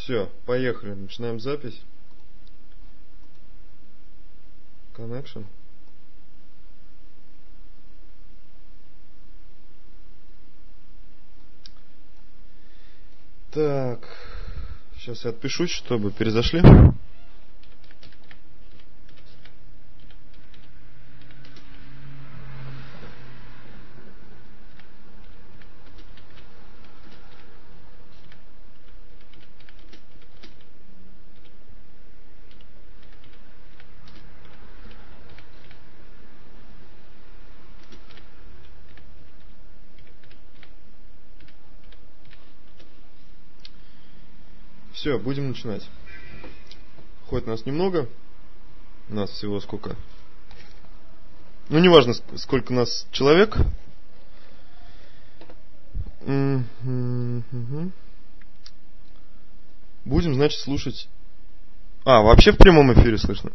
Все, поехали. Начинаем запись. Connection. Так. Сейчас я отпишусь, чтобы перезашли. Все, будем начинать. Хоть нас немного. Нас всего сколько? Ну, неважно, сколько нас человек. Будем, значит, слушать. Вообще в прямом эфире слышно.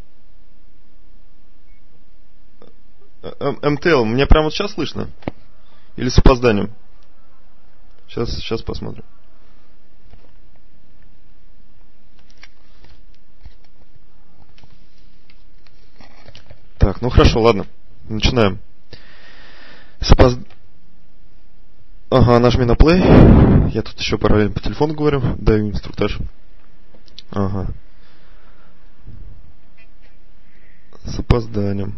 МТЛ, мне прямо вот сейчас слышно? Или с опозданием? Сейчас посмотрим. Так, ну хорошо, ладно. Начинаем. Нажми на play. Я тут еще параллельно по телефону говорю. Даю инструктаж. С опозданием.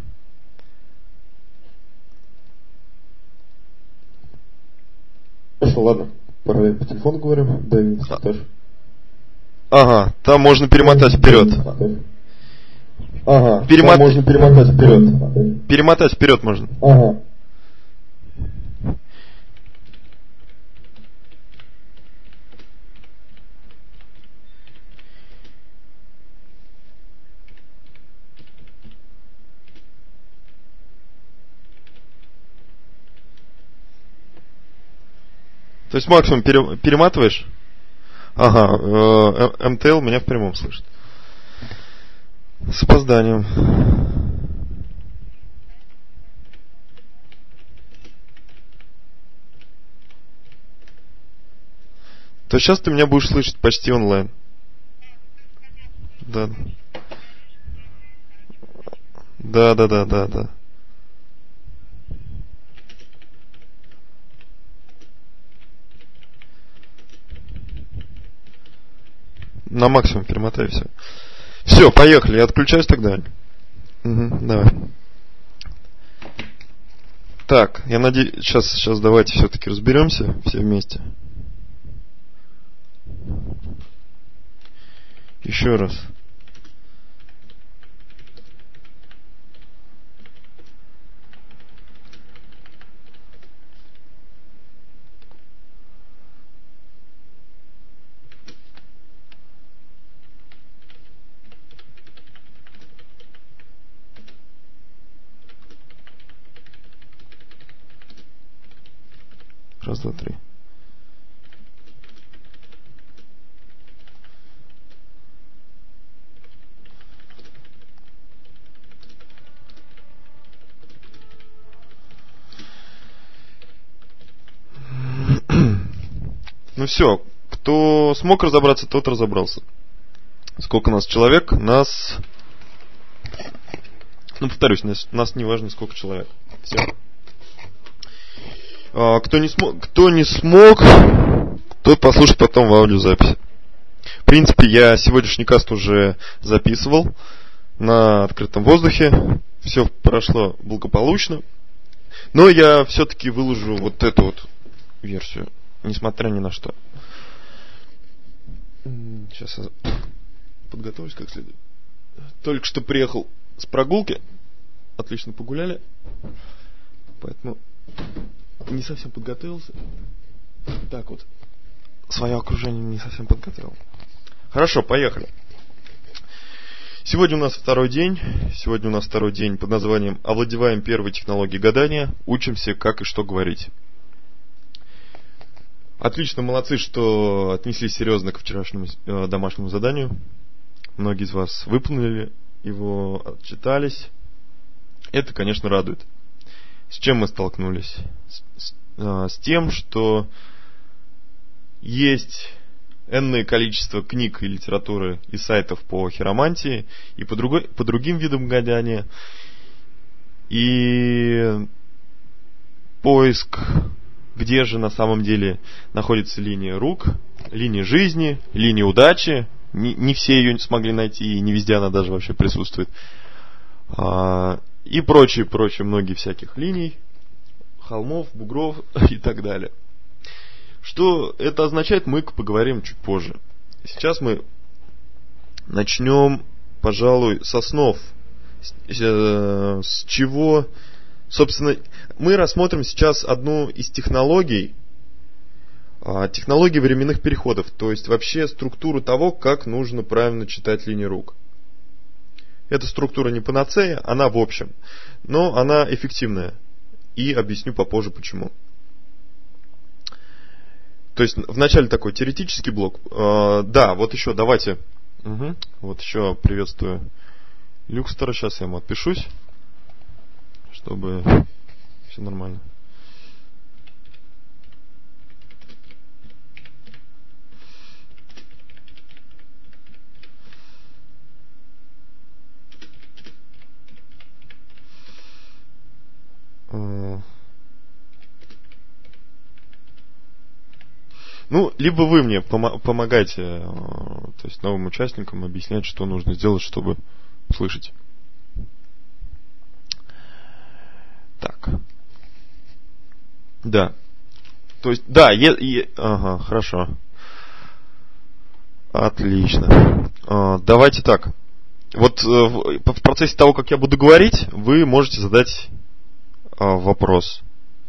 Хорошо, ладно. Параллельно по телефону говорю. Даю инструктаж. Там можно перемотать вперед. Можно перемотать вперед. Перемотать вперед можно. То есть максимум перематываешь? МТЛ меня в прямом слышит. С опозданием. То сейчас ты меня будешь слышать почти онлайн. Да. Да. На максимум перемотай все. Все, поехали. Я отключаюсь тогда. Давай. Так, я надеюсь, сейчас давайте все-таки разберемся все вместе. Еще раз. Раз, два, три. Ну все, кто смог разобраться, тот разобрался. Сколько нас человек? Повторюсь, нас не важно, сколько человек. Все. Кто не смог, тот послушает потом в аудиозаписи. В принципе, я сегодняшний каст уже записывал на открытом воздухе. Все прошло благополучно. Но я все-таки выложу вот эту вот версию, несмотря ни на что. Сейчас я подготовлюсь как следует. Только что приехал с прогулки. Отлично погуляли. Поэтому не совсем подготовился. Так вот. Свое окружение не совсем подготовил. Хорошо, поехали. Сегодня у нас второй день под названием «Овладеваем первой технологией гадания. Учимся, как и что говорить». Отлично, молодцы, что отнеслись серьезно к вчерашнему домашнему заданию. Многие из вас выполнили его, отчитались. Это, конечно, радует. С чем мы столкнулись? С тем, что есть энное количество книг и литературы и сайтов по хиромантии и по другим видам гадания. И поиск, где же на самом деле находится линия рук, линия жизни, линия удачи. Не все ее смогли найти, и не везде она даже вообще присутствует. И прочие многие всяких линий, холмов, бугров и так далее. Что это означает, мы поговорим чуть позже. Сейчас мы начнем, пожалуй, с основ. С чего, собственно, мы рассмотрим сейчас одну из технологий временных переходов, то есть вообще структуру того, как нужно правильно читать линии рук. Эта структура не панацея, она в общем, но она эффективная. И объясню попозже почему. То есть вначале такой теоретический блок. Да, вот еще давайте. Вот еще приветствую Люкстера. Сейчас я ему отпишусь, чтобы все нормально. Ну, либо вы мне помогайте, то есть новым участникам объяснять, что нужно сделать, чтобы слышать. Так. Да. То есть, да, ага, хорошо. Отлично. Давайте так. Вот в процессе того, как я буду говорить, вы можете задать вопрос.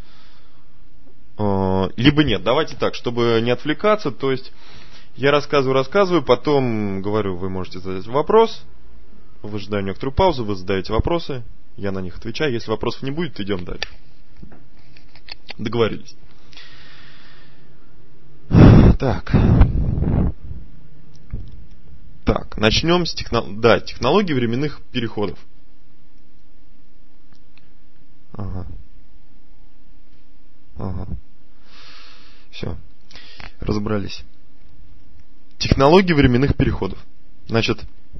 Либо нет. Давайте так, чтобы не отвлекаться. То есть я рассказываю, потом говорю, вы можете задать вопрос. Выжидаю некоторую паузу, вы задаете вопросы, я на них отвечаю. Если вопросов не будет, идем дальше. Договорились. Так, начнем с технологии временных переходов. Ага. Все. Разобрались. Технологии временных переходов. Значит,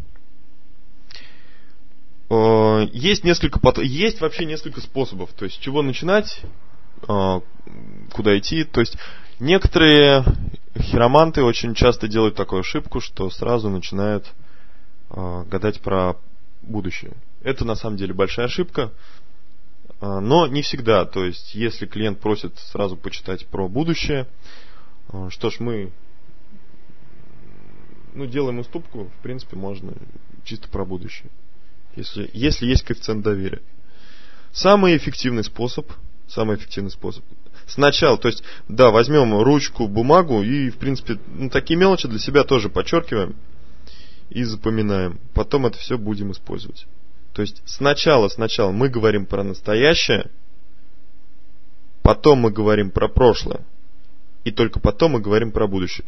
есть вообще несколько способов. То есть, с чего начинать, куда идти. То есть, некоторые хироманты очень часто делают такую ошибку, что сразу начинают гадать про будущее. Это на самом деле большая ошибка. Но не всегда. То есть, если клиент просит сразу почитать про будущее, что ж, мы делаем уступку, в принципе, можно чисто про будущее. Если есть коэффициент доверия. Самый эффективный способ. Сначала, то есть, да, возьмем ручку, бумагу и, в принципе, такие мелочи для себя тоже подчеркиваем и запоминаем. Потом это все будем использовать. То есть сначала мы говорим про настоящее, потом мы говорим про прошлое, и только потом мы говорим про будущее.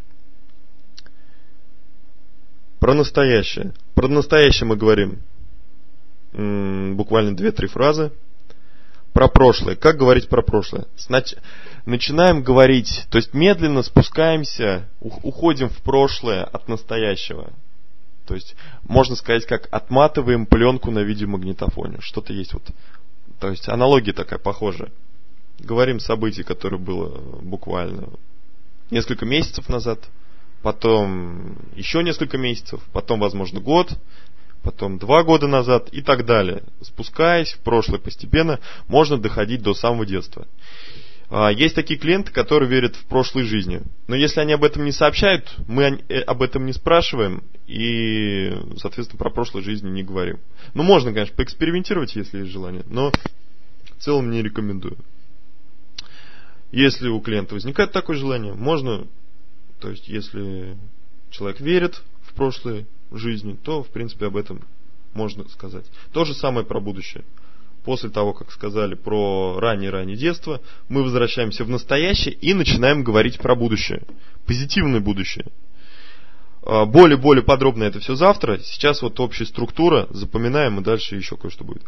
Про настоящее мы говорим буквально 2-3 фразы. Про прошлое. Как говорить про прошлое? Начинаем говорить, то есть медленно спускаемся, уходим в прошлое от настоящего. То есть, можно сказать, как отматываем пленку на видеомагнитофоне. Что-то есть вот. То есть, аналогия такая похожая. Говорим событие, которое было буквально несколько месяцев назад, потом еще несколько месяцев, потом, возможно, год, потом 2 года назад и так далее. Спускаясь в прошлое постепенно, можно доходить до самого детства. Есть такие клиенты, которые верят в прошлые жизни. Но если они об этом не сообщают, мы об этом не спрашиваем и, соответственно, про прошлые жизни не говорим. Ну, можно, конечно, поэкспериментировать, если есть желание, но в целом не рекомендую. Если у клиента возникает такое желание, можно, то есть, если человек верит в прошлые жизни, то, в принципе, об этом можно сказать. То же самое про будущее. После того, как сказали про раннее детство, мы возвращаемся в настоящее и начинаем говорить про будущее. Позитивное будущее. Более подробно это все завтра. Сейчас вот общая структура. Запоминаем, и дальше еще кое-что будет.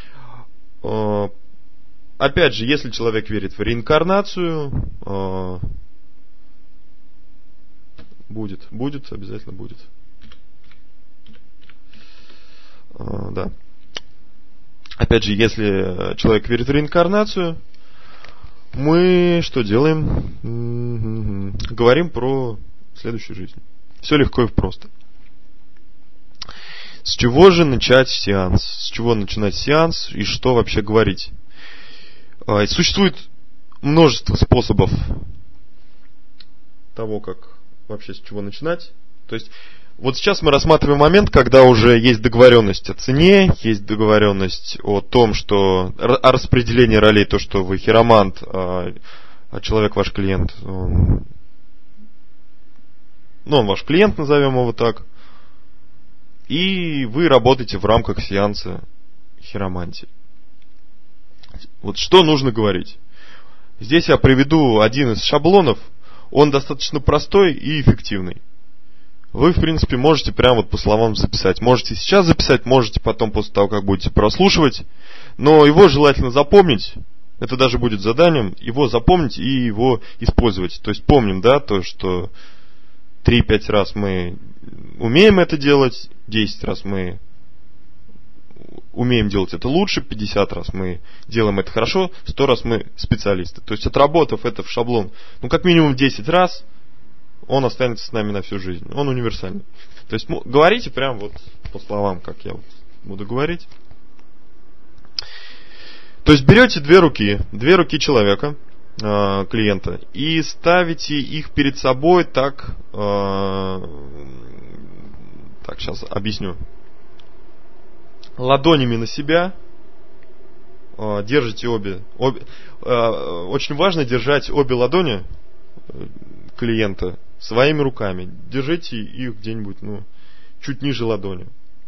Опять же, если человек верит в реинкарнацию, Будет, обязательно будет. Да. Опять же, если человек верит в реинкарнацию, мы что делаем? Говорим про следующую жизнь. Все легко и просто. С чего же начать сеанс? С чего начинать сеанс и что вообще говорить? Существует множество способов того, как вообще с чего начинать. То есть, вот сейчас мы рассматриваем момент, когда уже есть договоренность о цене, есть договоренность о том, что о распределении ролей, то, что вы хиромант, а человек ваш клиент, он ваш клиент, назовем его так, и вы работаете в рамках сеанса хиромантии. Вот что нужно говорить? Здесь я приведу один из шаблонов, он достаточно простой и эффективный. Вы, в принципе, можете прямо вот по словам записать. Можете сейчас записать, можете потом, после того, как будете прослушивать. Но его желательно запомнить. Это даже будет заданием. Его запомнить и его использовать. То есть помним, да, то, что 3-5 раз мы умеем это делать, 10 раз мы умеем делать это лучше, 50 раз мы делаем это хорошо, 100 раз мы специалисты. То есть, отработав это в шаблон, как минимум 10 раз, он останется с нами на всю жизнь. Он универсальный. То есть, говорите прям вот по словам, как я вот буду говорить. То есть, берете две руки человека, клиента, и ставите их перед собой так, сейчас объясню. Ладонями на себя, держите обе. Очень важно держать обе ладони клиента своими руками. Держите их где-нибудь, чуть ниже ладони.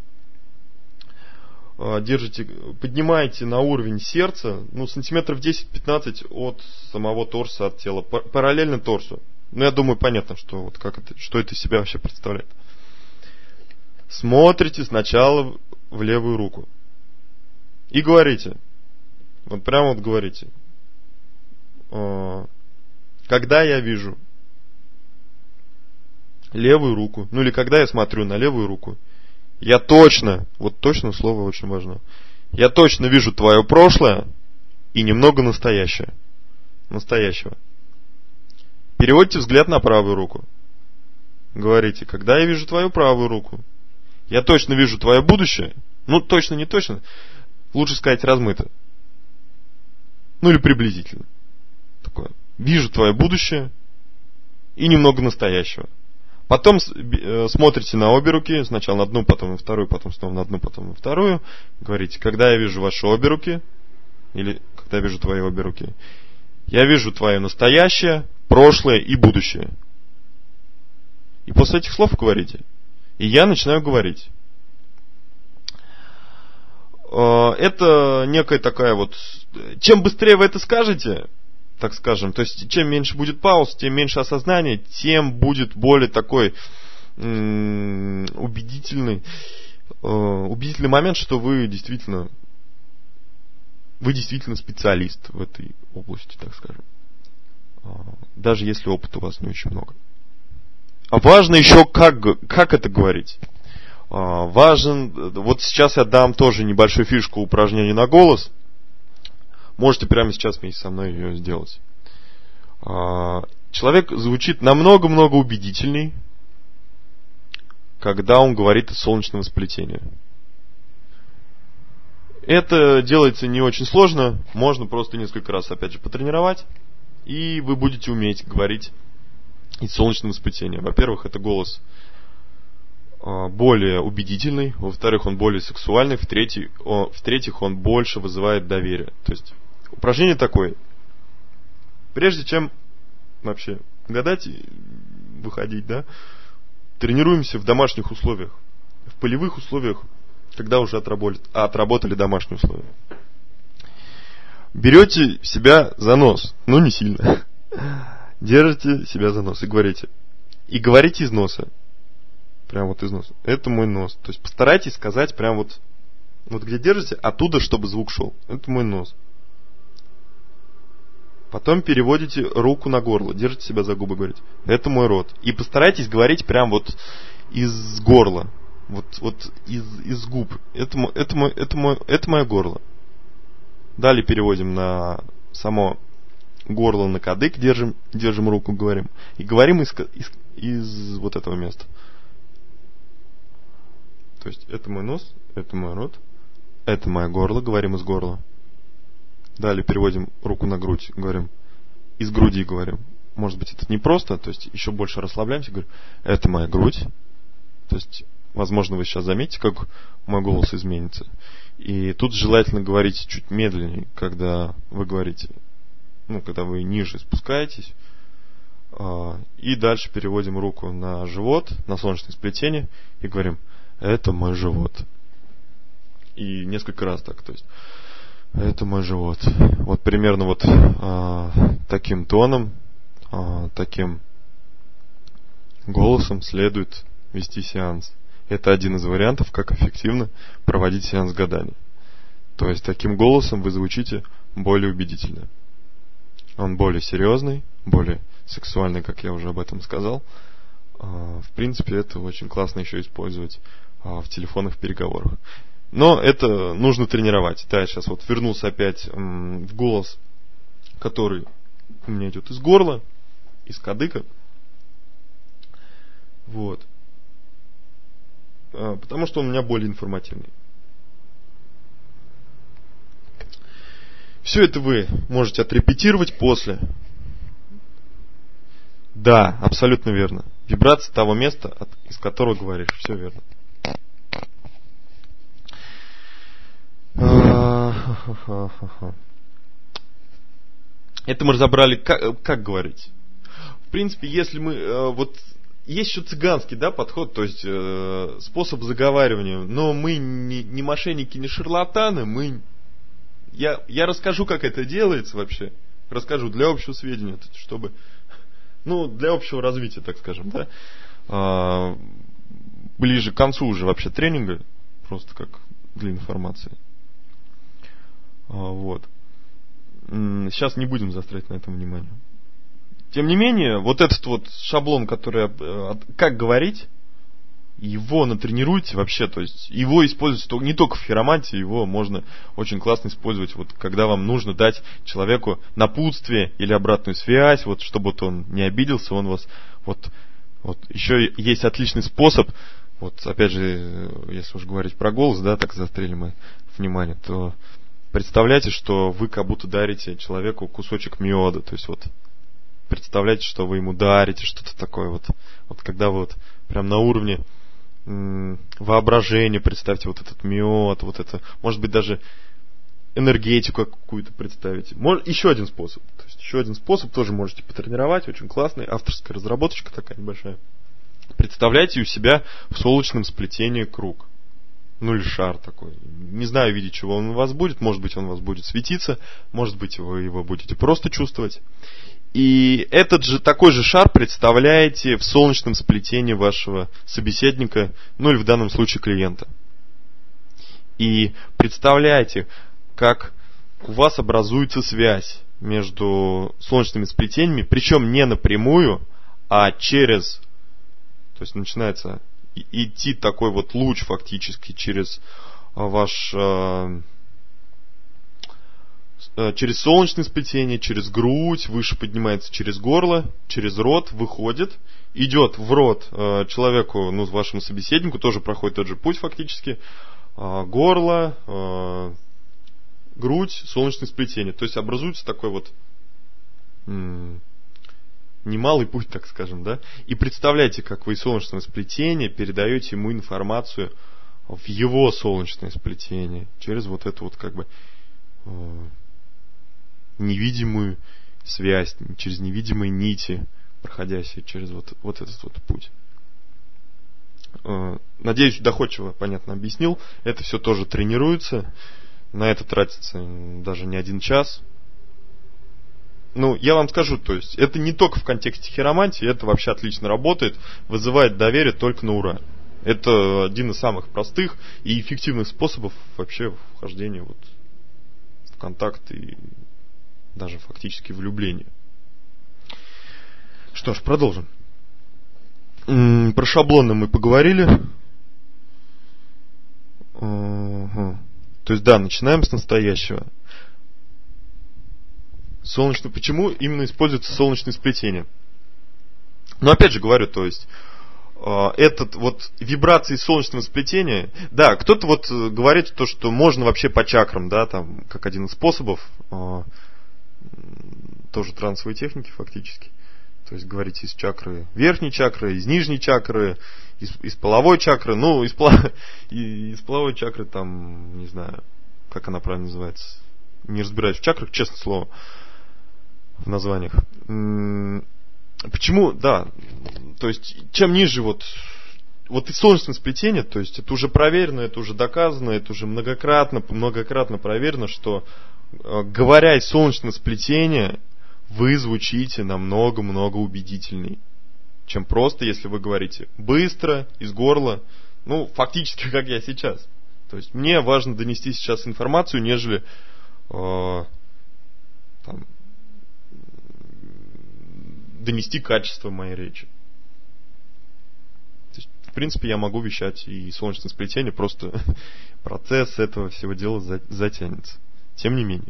Держите, поднимаете на уровень сердца, сантиметров 10-15 от самого торса, от тела, параллельно торсу. Я думаю, понятно, что что это из себя вообще представляет. Смотрите сначала в левую руку. И говорите. Прямо говорите. Когда я вижу левую руку, или когда я смотрю на левую руку, я точно слово очень важно, я точно вижу твое прошлое и немного настоящего. Переводите взгляд на правую руку. Говорите, когда я вижу твою правую руку, я точно вижу твое будущее. Точно, не точно. Лучше сказать размыто. Или приблизительно. Такое. Вижу твое будущее и немного настоящего. Потом смотрите на обе руки. Сначала на одну, потом на вторую, потом снова на одну, потом на вторую. Говорите, когда я вижу ваши обе руки, или когда я вижу твои обе руки, я вижу твое настоящее, прошлое и будущее. И после этих слов говорите. И я начинаю говорить. Это некая такая чем быстрее вы это скажете, так скажем, то есть чем меньше будет пауз, тем меньше осознания, тем будет более такой убедительный момент, что вы действительно специалист в этой области, так скажем. Даже если опыта у вас не очень много. А важно еще, как это говорить. Сейчас я дам тоже небольшую фишку упражнений на голос. Можете прямо сейчас вместе со мной ее сделать. Человек звучит намного-много убедительней, когда он говорит от солнечного сплетения. Это делается не очень сложно. Можно просто несколько раз, опять же, потренировать. И вы будете уметь говорить из солнечного сплетения. Во-первых, это голос более убедительный, во-вторых, он более сексуальный, в-третьих, он больше вызывает доверие. То есть упражнение такое. Прежде чем вообще гадать и выходить, тренируемся в домашних условиях, в полевых условиях, когда уже отработали домашние условия. Берете себя за нос, не сильно. Держите себя за нос и говорите. И говорите из носа. Прям из носа. Это мой нос. То есть постарайтесь сказать прям где держите, оттуда, чтобы звук шел. Это мой нос. Потом переводите руку на горло, держите себя за губы, говорите: это мой рот. И постарайтесь говорить прям вот из горла, вот из губ. Это мое горло. Далее переводим на само горло, на кадык, держим руку, говорим. И говорим из вот этого места. То есть это мой нос, это мой рот, это мое горло, говорим из горла. Далее переводим руку на грудь, говорим из груди, говорим. Может быть, это непросто, то есть еще больше расслабляемся, говорим: это моя грудь. То есть, возможно, вы сейчас заметите, как мой голос изменится. И тут желательно говорить чуть медленнее, когда вы говорите, когда вы ниже спускаетесь. И дальше переводим руку на живот, на солнечное сплетение и говорим: это мой живот. И несколько раз так, то есть это мой живот. Вот примерно вот таким тоном, таким голосом следует вести сеанс. Это один из вариантов, как эффективно проводить сеанс гадания. То есть таким голосом вы звучите более убедительно. Он более серьезный, более сексуальный, как я уже об этом сказал. В принципе, это очень классно еще использовать в телефонных переговорах. Но это нужно тренировать. Да, я сейчас вот вернулся опять в голос, который у меня идет из горла, из кадыка. Вот. Потому что он у меня более информативный. Все это вы можете отрепетировать после. Да, абсолютно верно. Вибрация того места, из которого говоришь. Все верно. Это мы разобрали, как говорить. В принципе, если мы... есть еще цыганский, подход, то есть способ заговаривания. Но мы не мошенники, не шарлатаны. Я расскажу, как это делается вообще. Расскажу для общего сведения, чтобы... для общего развития, так скажем, да. Ближе к концу уже вообще тренинга, просто как для информации. Вот. Сейчас не будем заострять на этом внимание. Тем не менее, вот этот вот шаблон, который как говорить, его натренируйте вообще, то есть его используйте не только в хиромантии, его можно очень классно использовать, когда вам нужно дать человеку напутствие или обратную связь, чтобы он не обиделся, он вас еще есть отличный способ, опять же, если уж говорить про голос, так заострили мы внимание, то представляйте, что вы как будто дарите человеку кусочек меда, то есть представляете, что вы ему дарите что-то такое, когда вы прям на уровне воображения представьте этот мед, это, может быть, даже энергетику какую-то представите. Еще один способ. То есть еще один способ тоже можете потренировать, очень классный, авторская разработочка такая небольшая. Представляйте у себя в солнечном сплетении круг. Или шар такой. Не знаю, в виде чего он у вас будет. Может быть, он у вас будет светиться. Может быть, вы его будете просто чувствовать. И такой же шар представляете в солнечном сплетении вашего собеседника, или в данном случае клиента. И представляете, как у вас образуется связь между солнечными сплетениями, причем не напрямую, а через, то есть начинается идти такой луч фактически через через солнечное сплетение, через грудь, выше поднимается через горло, через рот, выходит, идет в рот человеку, вашему собеседнику, тоже проходит тот же путь фактически, горло, грудь, солнечное сплетение. То есть образуется такой немалый путь, так скажем, да? И представляете, как вы из солнечного сплетения передаете ему информацию в его солнечное сплетение через эту невидимую связь, через невидимые нити, проходящие через этот путь. Надеюсь, доходчиво, понятно объяснил. Это все тоже тренируется. На это тратится даже не 1 час. Я вам скажу, то есть это не только в контексте хиромантии, это вообще отлично работает, вызывает доверие только на ура. Это один из самых простых и эффективных способов вообще вхождения в контакт и даже фактически влюбление. Что ж, продолжим. Про шаблоны мы поговорили. То есть, да, начинаем с настоящего. Почему именно используется солнечное сплетение? Но опять же говорю, то есть, этот вот вибрации солнечного сплетения, да, кто-то вот говорит то, что можно вообще по чакрам, да, там, как один из способов, тоже трансовой техники фактически. То есть говорить из чакры верхней чакры, из нижней чакры, из половой чакры. Ну, из половой чакры там, не знаю, как она правильно называется. Не разбираюсь в чакрах, честное слово, в названиях. Почему? Да. То есть, чем ниже вот и солнечное сплетение, то есть это уже проверено, это уже доказано, это уже многократно проверено, что говоря из солнечного сплетения, вы звучите намного-много убедительней, чем просто, если вы говорите быстро, из горла, ну, фактически, как я сейчас. То есть, мне важно донести сейчас информацию, нежели донести качество моей речи. То есть, в принципе, я могу вещать и солнечное сплетение, просто процесс этого всего дела затянется. Тем не менее.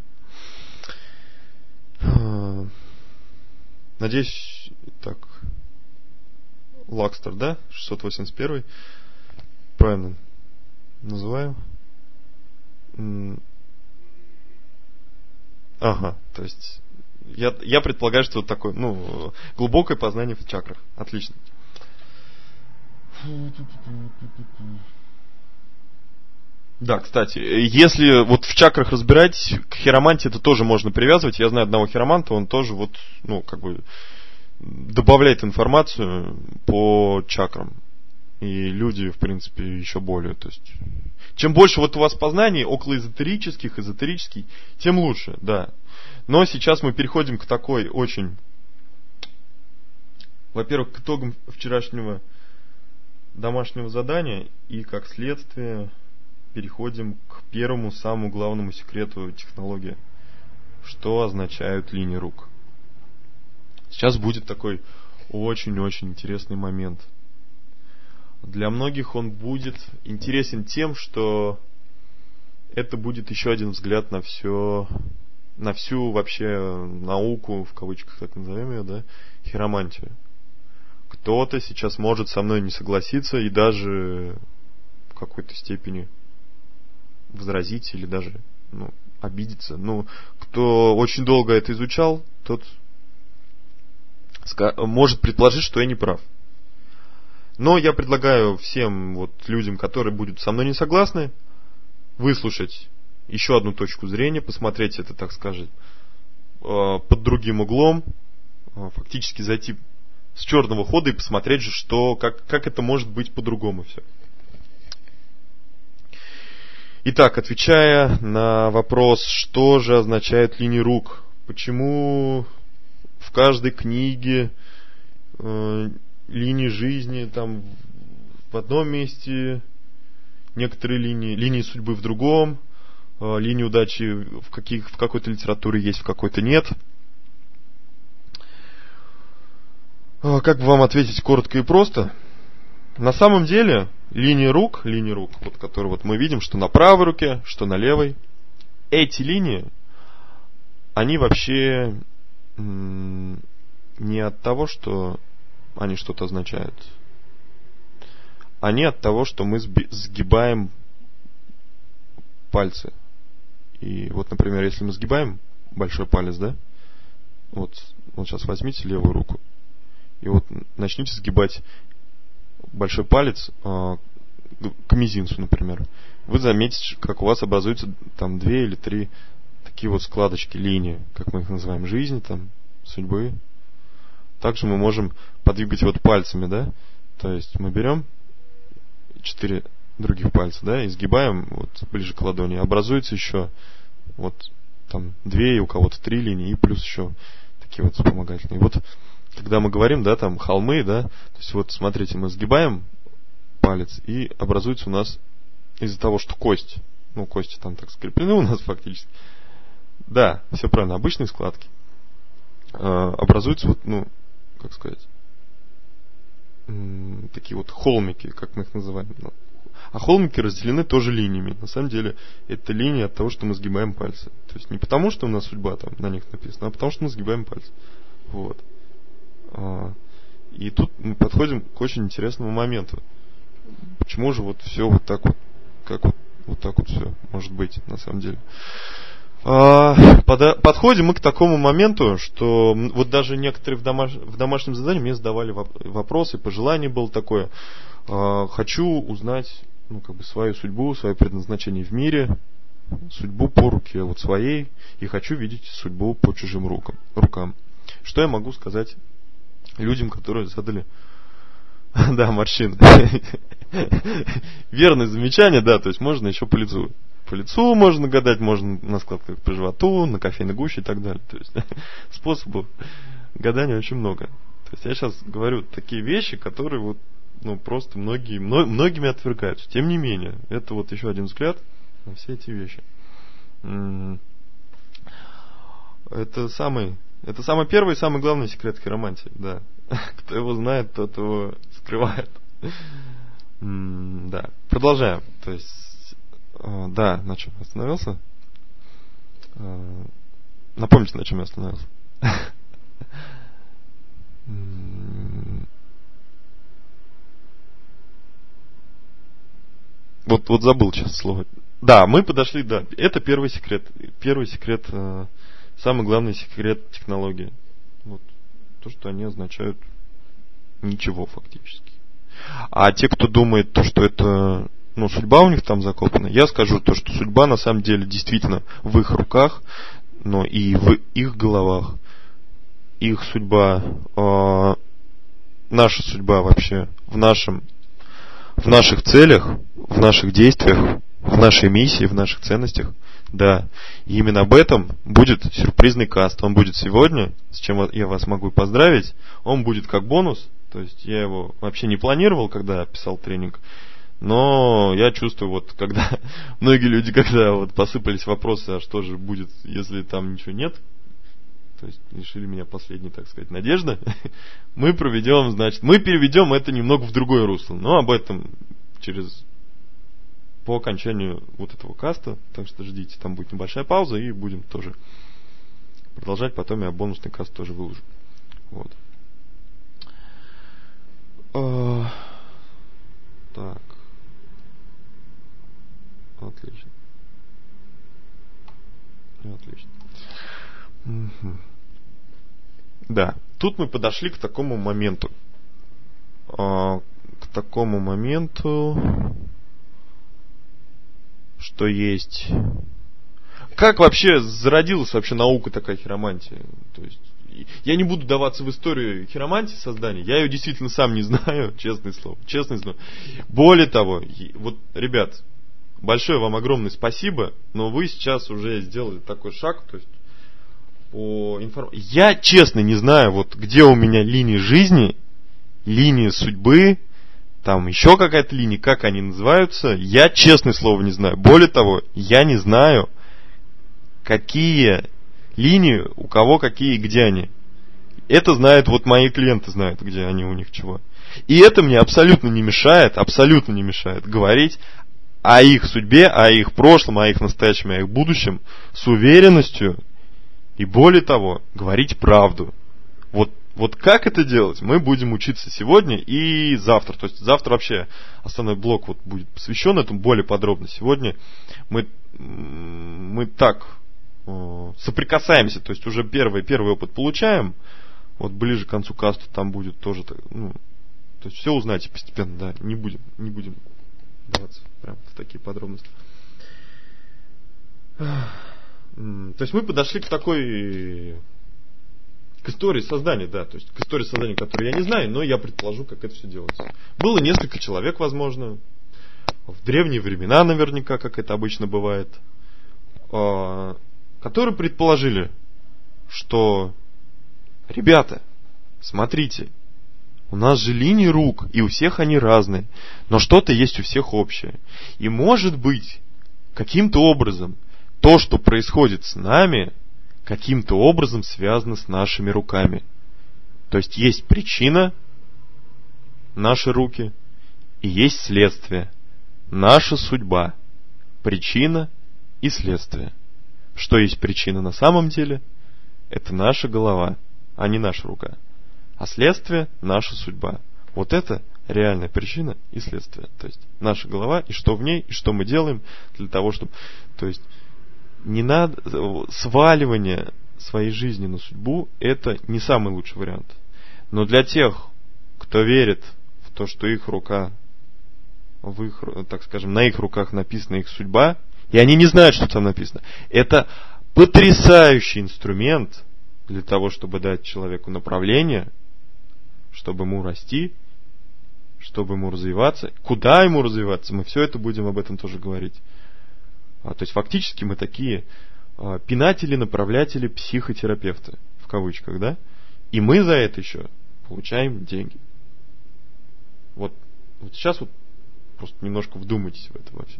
Надеюсь, так, Лакстер, да? 681. Правильно называю. Ага, то есть я предполагаю, что вот такое, глубокое познание в чакрах. Отлично. Да, кстати, если вот в чакрах разбирать, к хиромантии это тоже можно привязывать. Я знаю одного хироманта, он тоже добавляет информацию по чакрам. И люди, в принципе, еще более. То есть, чем больше вот у вас познаний околоэзотерических, тем лучше, да. Но сейчас мы переходим к такой очень, во-первых, к итогам вчерашнего домашнего задания и, как следствие, переходим к первому, самому главному секрету технологии. Что означают линии рук? Сейчас будет такой очень-очень интересный момент. Для многих он будет интересен тем, что это будет еще один взгляд на всю вообще науку, в кавычках так назовем ее, да, хиромантию. Кто-то сейчас может со мной не согласиться и даже в какой-то степени возразить или даже обидеться. Кто очень долго это изучал, тот может предположить, что я не прав. Но я предлагаю всем людям, которые будут со мной не согласны, выслушать еще одну точку зрения, посмотреть это, так сказать, под другим углом, фактически зайти с черного хода и посмотреть же, как это может быть по-другому все. Итак, отвечая на вопрос, что же означает линии рук, почему в каждой книге линии жизни там в одном месте, некоторые линии судьбы в другом, линии удачи в какой-то литературе есть, в какой-то нет. Как бы вам ответить коротко и просто? На самом деле, линии рук, которые мы видим, что на правой руке, что на левой, эти линии, они вообще не от того, что они что-то означают. Они от того, что мы сгибаем пальцы. И например, если мы сгибаем большой палец, да, вот сейчас возьмите левую руку и начните сгибать большой палец к мизинцу, например. Вы заметите, как у вас образуются там 2 или 3 такие складочки, линии, как мы их называем, жизни, там, судьбы. Также мы можем подвигать пальцами, да, то есть мы берем 4 других пальца, да, и сгибаем ближе к ладони. Образуется еще там 2, и у кого-то 3 линии, и плюс еще такие вспомогательные. Когда мы говорим, да, там холмы, да, то есть смотрите, мы сгибаем палец, и образуется у нас из-за того, что кости там так скреплены у нас фактически, Да, все правильно, обычные складки. Образуются вот, как сказать, такие вот холмики, как мы их называем. А холмики разделены тоже линиями. На самом деле, это линии от того, что мы сгибаем пальцы. То есть не потому, что у нас судьба там на них написана, а потому, что мы сгибаем пальцы. Вот. И тут мы подходим к очень интересному моменту. Почему же вот все вот так вот, как вот так вот все может быть на самом деле? Подходим мы к такому моменту, что вот даже некоторые в домашнем задании мне задавали вопросы, пожелание было такое. Хочу узнать, свою судьбу, свое предназначение в мире, судьбу по руке вот своей, и хочу видеть судьбу по чужим рукам. Что я могу сказать людям, которые задали... Да, морщины. Верное замечание, да, то есть можно еще по лицу. По лицу можно гадать, можно на складках по животу, на кофейной гуще и так далее. То есть способов гадания очень много. То есть я сейчас говорю такие вещи, которые вот, просто многими отвергаются. Тем не менее, это вот еще один взгляд на все эти вещи. Это самый первый и самый главный секрет хиромантии, да. Кто его знает, тот его скрывает. Да. Продолжаем. То есть, да, на чем я остановился? Напомните, на чем я остановился. Вот забыл сейчас слово. Да, мы подошли, да. Это первый секрет. Первый секрет, самый главный секрет технологии. Вот. То, что они означают ничего фактически. А те, кто думает, что это судьба у них там закопана, я скажу то, что судьба на самом деле действительно в их руках, но и в их головах. Их судьба, наша судьба вообще в наших целях, в наших действиях, в нашей миссии, в наших ценностях. Да, и именно об этом будет сюрпризный каст. Он будет сегодня, с чем я вас могу поздравить. Он будет как бонус. То есть я его вообще не планировал, когда писал тренинг. Но я чувствую, вот когда многие люди, когда вот посыпались вопросы, а что же будет, если там ничего нет, то есть лишили меня последней, так сказать, надежды, мы переведем это немного в другое русло. Но об этом по окончанию вот этого каста, так что ждите, там будет небольшая пауза, и будем тоже продолжать, потом я бонусный каст тоже выложу. Вот. Так. Отлично. Угу. Да, тут мы подошли к такому моменту. Что есть... Как вообще зародилась наука такая хиромантия? То есть, я не буду даваться в историю хиромантии создания. Я ее действительно сам не знаю, честное слово. Более того, вот, ребят, большое вам огромное спасибо, но вы сейчас уже сделали такой шаг, то есть по информации. Я честно не знаю, вот где у меня линии жизни, линии судьбы, там еще какая-то линия, как они называются, я, честное слово, не знаю. Более того, я не знаю, какие линии, у кого какие и где они. Это знают, вот мои клиенты знают, где они, у них чего. И это мне абсолютно не мешает говорить о их судьбе, о их прошлом, о их настоящем, о их будущем с уверенностью. И более того, говорить правду. Вот как это делать, мы будем учиться сегодня и завтра. То есть завтра вообще основной блок вот будет посвящен этому более подробно. Сегодня мы так соприкасаемся, то есть уже первый опыт получаем. Вот ближе к концу каста там будет тоже, то есть все узнаете постепенно, да, не будем даваться прям в такие подробности. То есть мы подошли к истории создания, да, то есть к истории создания, которую я не знаю, но я предположу, как это все делается. Было несколько человек, возможно, в древние времена наверняка, как это обычно бывает, которые предположили, что, ребята, смотрите, у нас же линии рук, и у всех они разные, но что-то есть у всех общее. И может быть, каким-то образом, то, что происходит с нами, каким-то образом связано с нашими руками. То есть есть причина, наши руки, и есть следствие, наша судьба, причина и следствие. Что есть причина на самом деле? Это наша голова, а не наша рука. А следствие – наша судьба. Вот это реальная причина и следствие. То есть наша голова, и что в ней, и что мы делаем для того, чтобы... То есть не надо... Сваливание своей жизни на судьбу – это не самый лучший вариант. Но для тех, кто верит в то, что их рука, так скажем, на их руках написана их судьба, и они не знают, что там написано, это потрясающий инструмент для того, чтобы дать человеку направление, чтобы ему расти, чтобы ему развиваться. Куда ему развиваться? Мы все это будем об этом тоже говорить. То есть фактически мы такие пинатели, направлятели, психотерапевты, в кавычках, да? И мы за это еще получаем деньги. Вот сейчас вот просто немножко вдумайтесь в это вообще.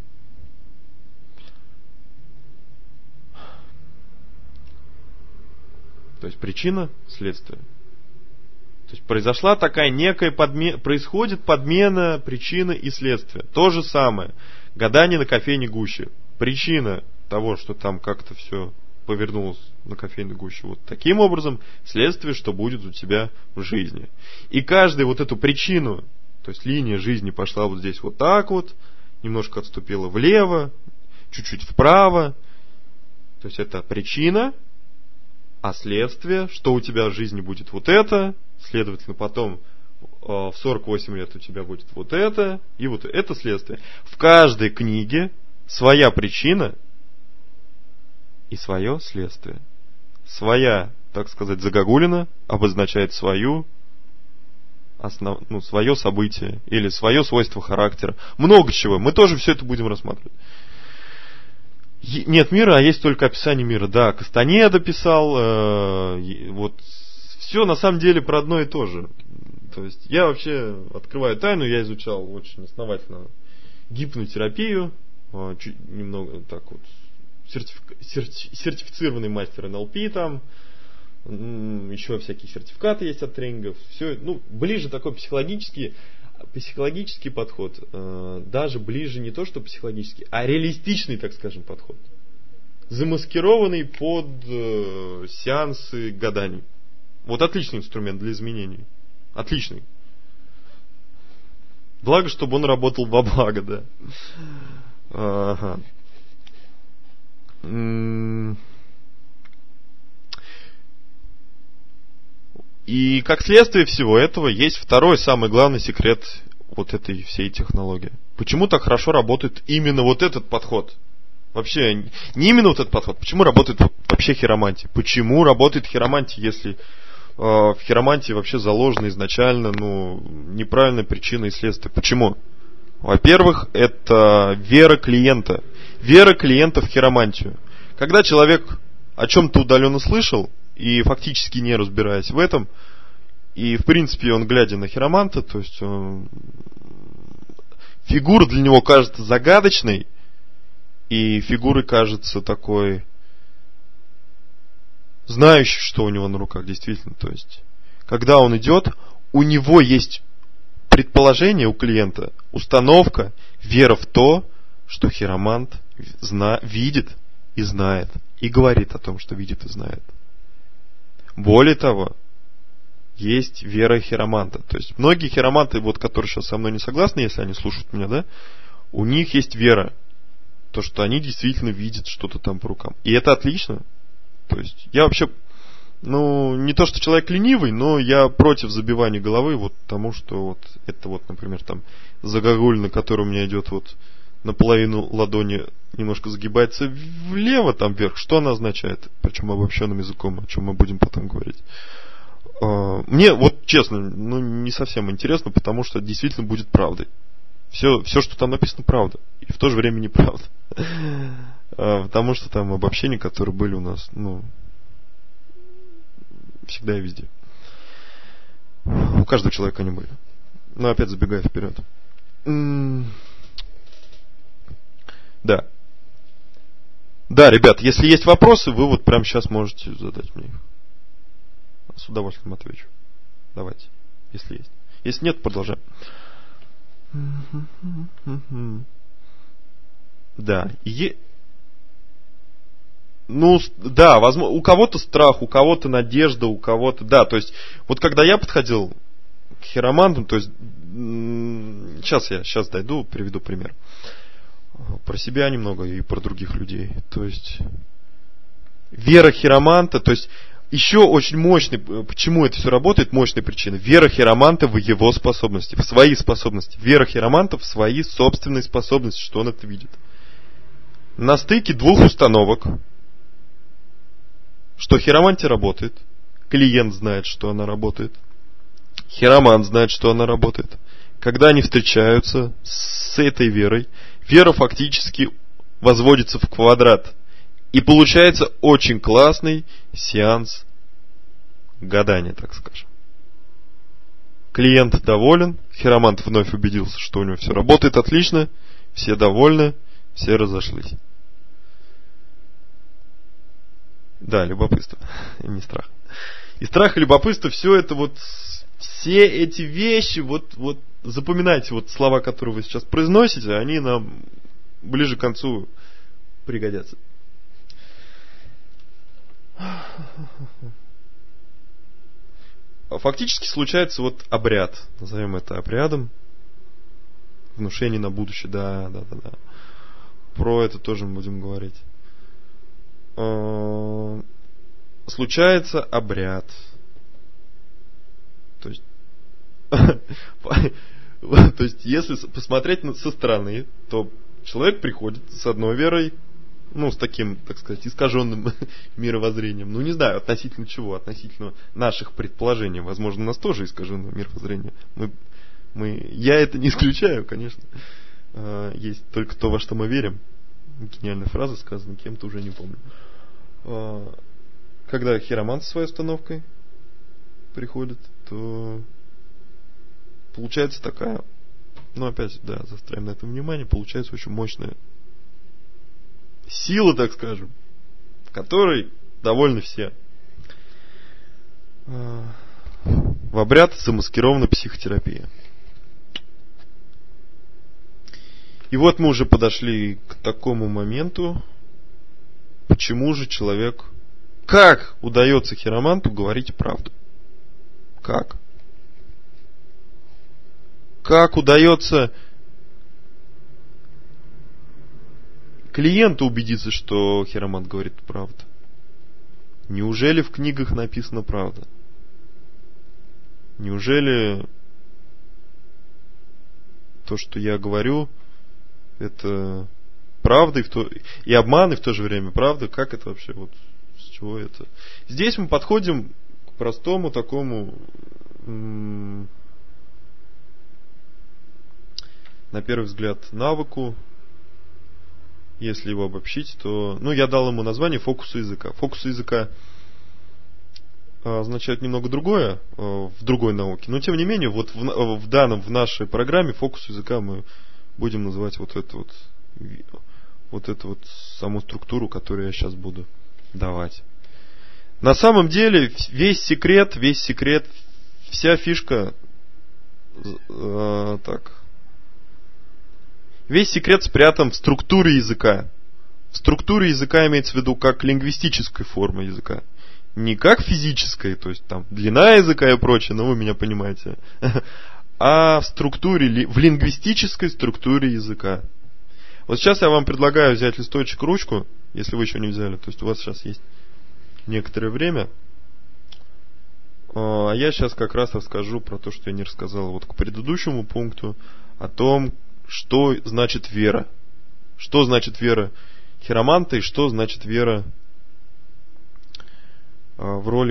То есть причина, следствие. То есть произошла такая некая происходит подмена причины и следствия. То же самое. Гадание на кофейной гуще. Причина того, что там как-то все повернулось на кофейной гуще вот таким образом, следствие, что будет у тебя в жизни. И каждую вот эту причину, то есть линия жизни пошла вот здесь вот так вот, немножко отступила влево, чуть-чуть вправо. То есть это причина, а следствие, что у тебя в жизни будет вот это, следовательно, потом в 48 лет у тебя будет вот это, и вот это следствие. В каждой книге своя причина и свое следствие. Своя, так сказать, загогулина обозначает свое событие или свое свойство характера. Много чего. Мы тоже все это будем рассматривать. Нет мира, а есть только описание мира. Да, Кастанеда писал. Вот все на самом деле про одно и то же. То есть я вообще открываю тайну, я изучал очень основательно гипнотерапию, немного так вот, сертифицированный мастер НЛП там, еще всякие сертификаты есть от тренингов. Все, ближе такой психологический подход, даже ближе не то, что психологический, а реалистичный, так скажем, подход. Замаскированный под сеансы гаданий. Вот отличный инструмент для изменений. Отличный. Благо, чтобы он работал во благо, да. Ага. И как следствие всего этого есть второй, самый главный секрет вот этой всей технологии. Почему так хорошо работает именно вот этот подход? Вообще, не именно вот этот подход. Почему работает вообще хиромантия? Почему работает хиромантия, если в хиромантии вообще заложена изначально неправильная причина и следствие? Почему? Во-первых, это вера клиента. Вера клиента в хиромантию. Когда человек о чем-то удаленно слышал, и фактически не разбираясь в этом, и в принципе он, глядя на хироманта, то есть фигура для него кажется загадочной, и фигура кажется такой знающей, что у него на руках действительно. То есть когда он идет, у него есть предположение у клиента, установка, вера в то, что хиромант видит и знает, и говорит о том, что видит и знает. Более того, есть вера хироманта. То есть многие хироманты, которые сейчас со мной не согласны, если они слушают меня, да, у них есть вера, то, что они действительно видят что-то там по рукам. И это отлично. То есть я вообще, не то, что человек ленивый, но я против забивания головы тому, что это например, там загогуль, на который у меня идет наполовину ладони немножко загибается влево, там вверх. Что она означает? Причем обобщенным языком, о чем мы будем потом говорить. Мне, честно, не совсем интересно, потому что это действительно будет правдой. Все, что там написано, правда. И в то же время неправда. Потому что там обобщения, которые были у нас, всегда и везде. У каждого человека они были. Но опять забегая вперед. Да. Да, ребят, если есть вопросы, вы вот прямо сейчас можете задать мне их. С удовольствием отвечу. Давайте, если есть. Если нет, продолжаем. Да. Ну, да, возможно, у кого-то страх, у кого-то надежда, у кого-то... Да, то есть, вот когда я подходил к хиромантам, то есть, сейчас дойду, приведу пример. Про себя немного и про других людей. То есть, вера хироманта, то есть, еще очень мощный, почему это все работает, мощная причина. Вера хироманта в его способности, в свои способности. Вера хироманта в свои собственные способности, что он это видит. На стыке двух установок, что хиромантия работает, клиент знает, что она работает, хиромант знает, что она работает. Когда они встречаются с этой верой, вера фактически возводится в квадрат. И получается очень классный сеанс гадания, так скажем. Клиент доволен, хиромант вновь убедился, что у него все работает отлично, все довольны, все разошлись. Да, любопытство, и не страх. И страх, и любопытство, все это вот, все эти вещи, вот запоминайте вот слова, которые вы сейчас произносите, они нам ближе к концу пригодятся. Фактически случается вот обряд, назовем это обрядом, внушение на будущее, да. Про это тоже мы будем говорить. Случается обряд. То есть, если посмотреть со стороны, то человек приходит с одной верой, ну, с таким, так сказать, искаженным мировоззрением. Ну, не знаю, относительно чего, относительно наших предположений. Возможно, у нас тоже искаженное мировоззрение. Я это не исключаю, конечно. Есть только то, во что мы верим. Гениальная фраза сказана кем-то, уже не помню. Когда хиромант со своей установкой приходит, то получается такая, ну, опять, да, заостряем на этом внимание, получается очень мощная сила, так скажем, в которой довольны все. В обряд замаскирована психотерапия. И вот мы уже подошли к такому моменту, почему же человек... Как удается хироманту говорить правду? Как? Как удается клиенту убедиться, что хиромант говорит правду? Неужели в книгах написана правда? Неужели то, что я говорю, это правда и обман, и в то же время правда? Как это вообще? Вот с чего это? Здесь мы подходим к простому такому, на первый взгляд, навыку. Если его обобщить, то... Ну, я дал ему название фокуса языка. Фокус языка означает немного другое в другой науке. Но, тем не менее, вот в нашей программе фокус языка мы будем называть вот эту саму структуру, которую я сейчас буду давать. На самом деле, весь секрет, вся фишка... Весь секрет спрятан в структуре языка. В структуре языка имеется в виду как лингвистическая форма языка. Не как физическая, то есть там длина языка и прочее, но вы меня понимаете. А в лингвистической структуре языка. Вот сейчас я вам предлагаю взять листочек, ручку, если вы еще не взяли. То есть у вас сейчас есть некоторое время. А я сейчас как раз расскажу про то, что я не рассказал вот к предыдущему пункту, о том, что значит вера. Что значит вера хироманта и что значит вера в роли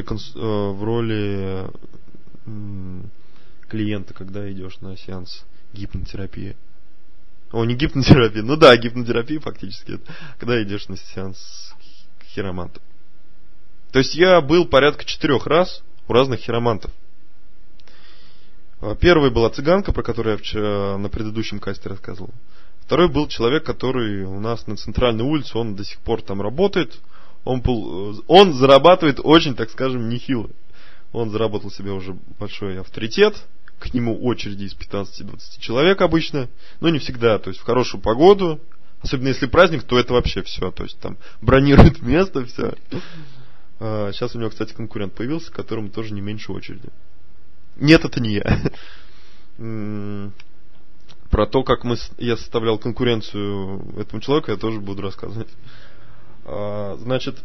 клиента, когда идешь на сеанс гипнотерапии. Не гипнотерапии, ну да, гипнотерапия фактически, когда идешь на сеанс хироманта. То есть я был порядка 4 раз у разных хиромантов. Первой была цыганка, про которую я вчера на предыдущем касте рассказывал. Второй был человек, который у нас на центральной улице, он до сих пор там работает. Он зарабатывает очень, так скажем, нехило. Он заработал себе уже большой авторитет. К нему очереди из 15-20 человек обычно. Но не всегда. То есть в хорошую погоду. Особенно если праздник, то это вообще все. То есть там бронируют место, все. Сейчас у него, кстати, конкурент появился, которому тоже не меньше очереди. Нет, это не я. Про то, как я составлял конкуренцию этому человеку, я тоже буду рассказывать. Значит,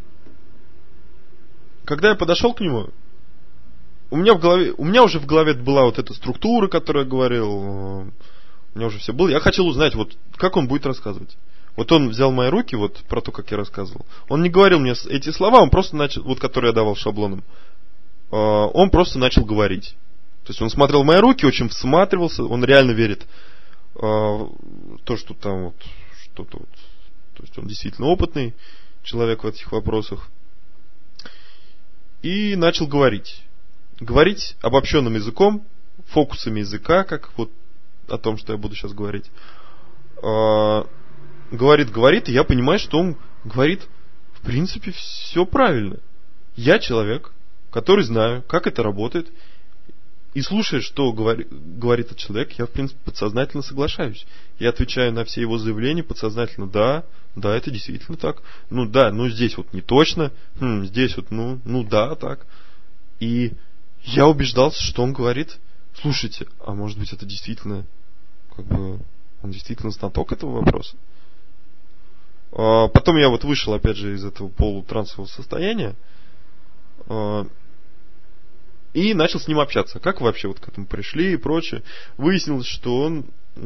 когда я подошел к нему, у меня уже в голове была вот эта структура, которую я говорил, у меня уже все было. Я хотел узнать, вот как он будет рассказывать. Вот он взял мои руки, вот про то, как я рассказывал. Он не говорил мне эти слова, он просто начал, вот которые я давал шаблоном, он просто начал говорить. То есть он смотрел в мои руки, очень всматривался, он реально верит то, что там вот что-то вот. То есть он действительно опытный человек в этих вопросах. И начал говорить. Говорить обобщенным языком, фокусами языка, как вот о том, что я буду сейчас говорить. Говорит, и я понимаю, что он говорит, в принципе, все правильно. Я человек, который знаю, как это работает. И слушая, что говорит этот человек, я, в принципе, подсознательно соглашаюсь. Я отвечаю на все его заявления подсознательно. Да, это действительно так. Здесь вот не точно. Здесь вот, да, так. И я убеждался, что он говорит, слушайте, а может быть это действительно, он действительно знаток этого вопроса. Потом я вот вышел, опять же, из этого полутрансового состояния. И начал с ним общаться. Как вы вообще вот к этому пришли и прочее. Выяснилось, что он...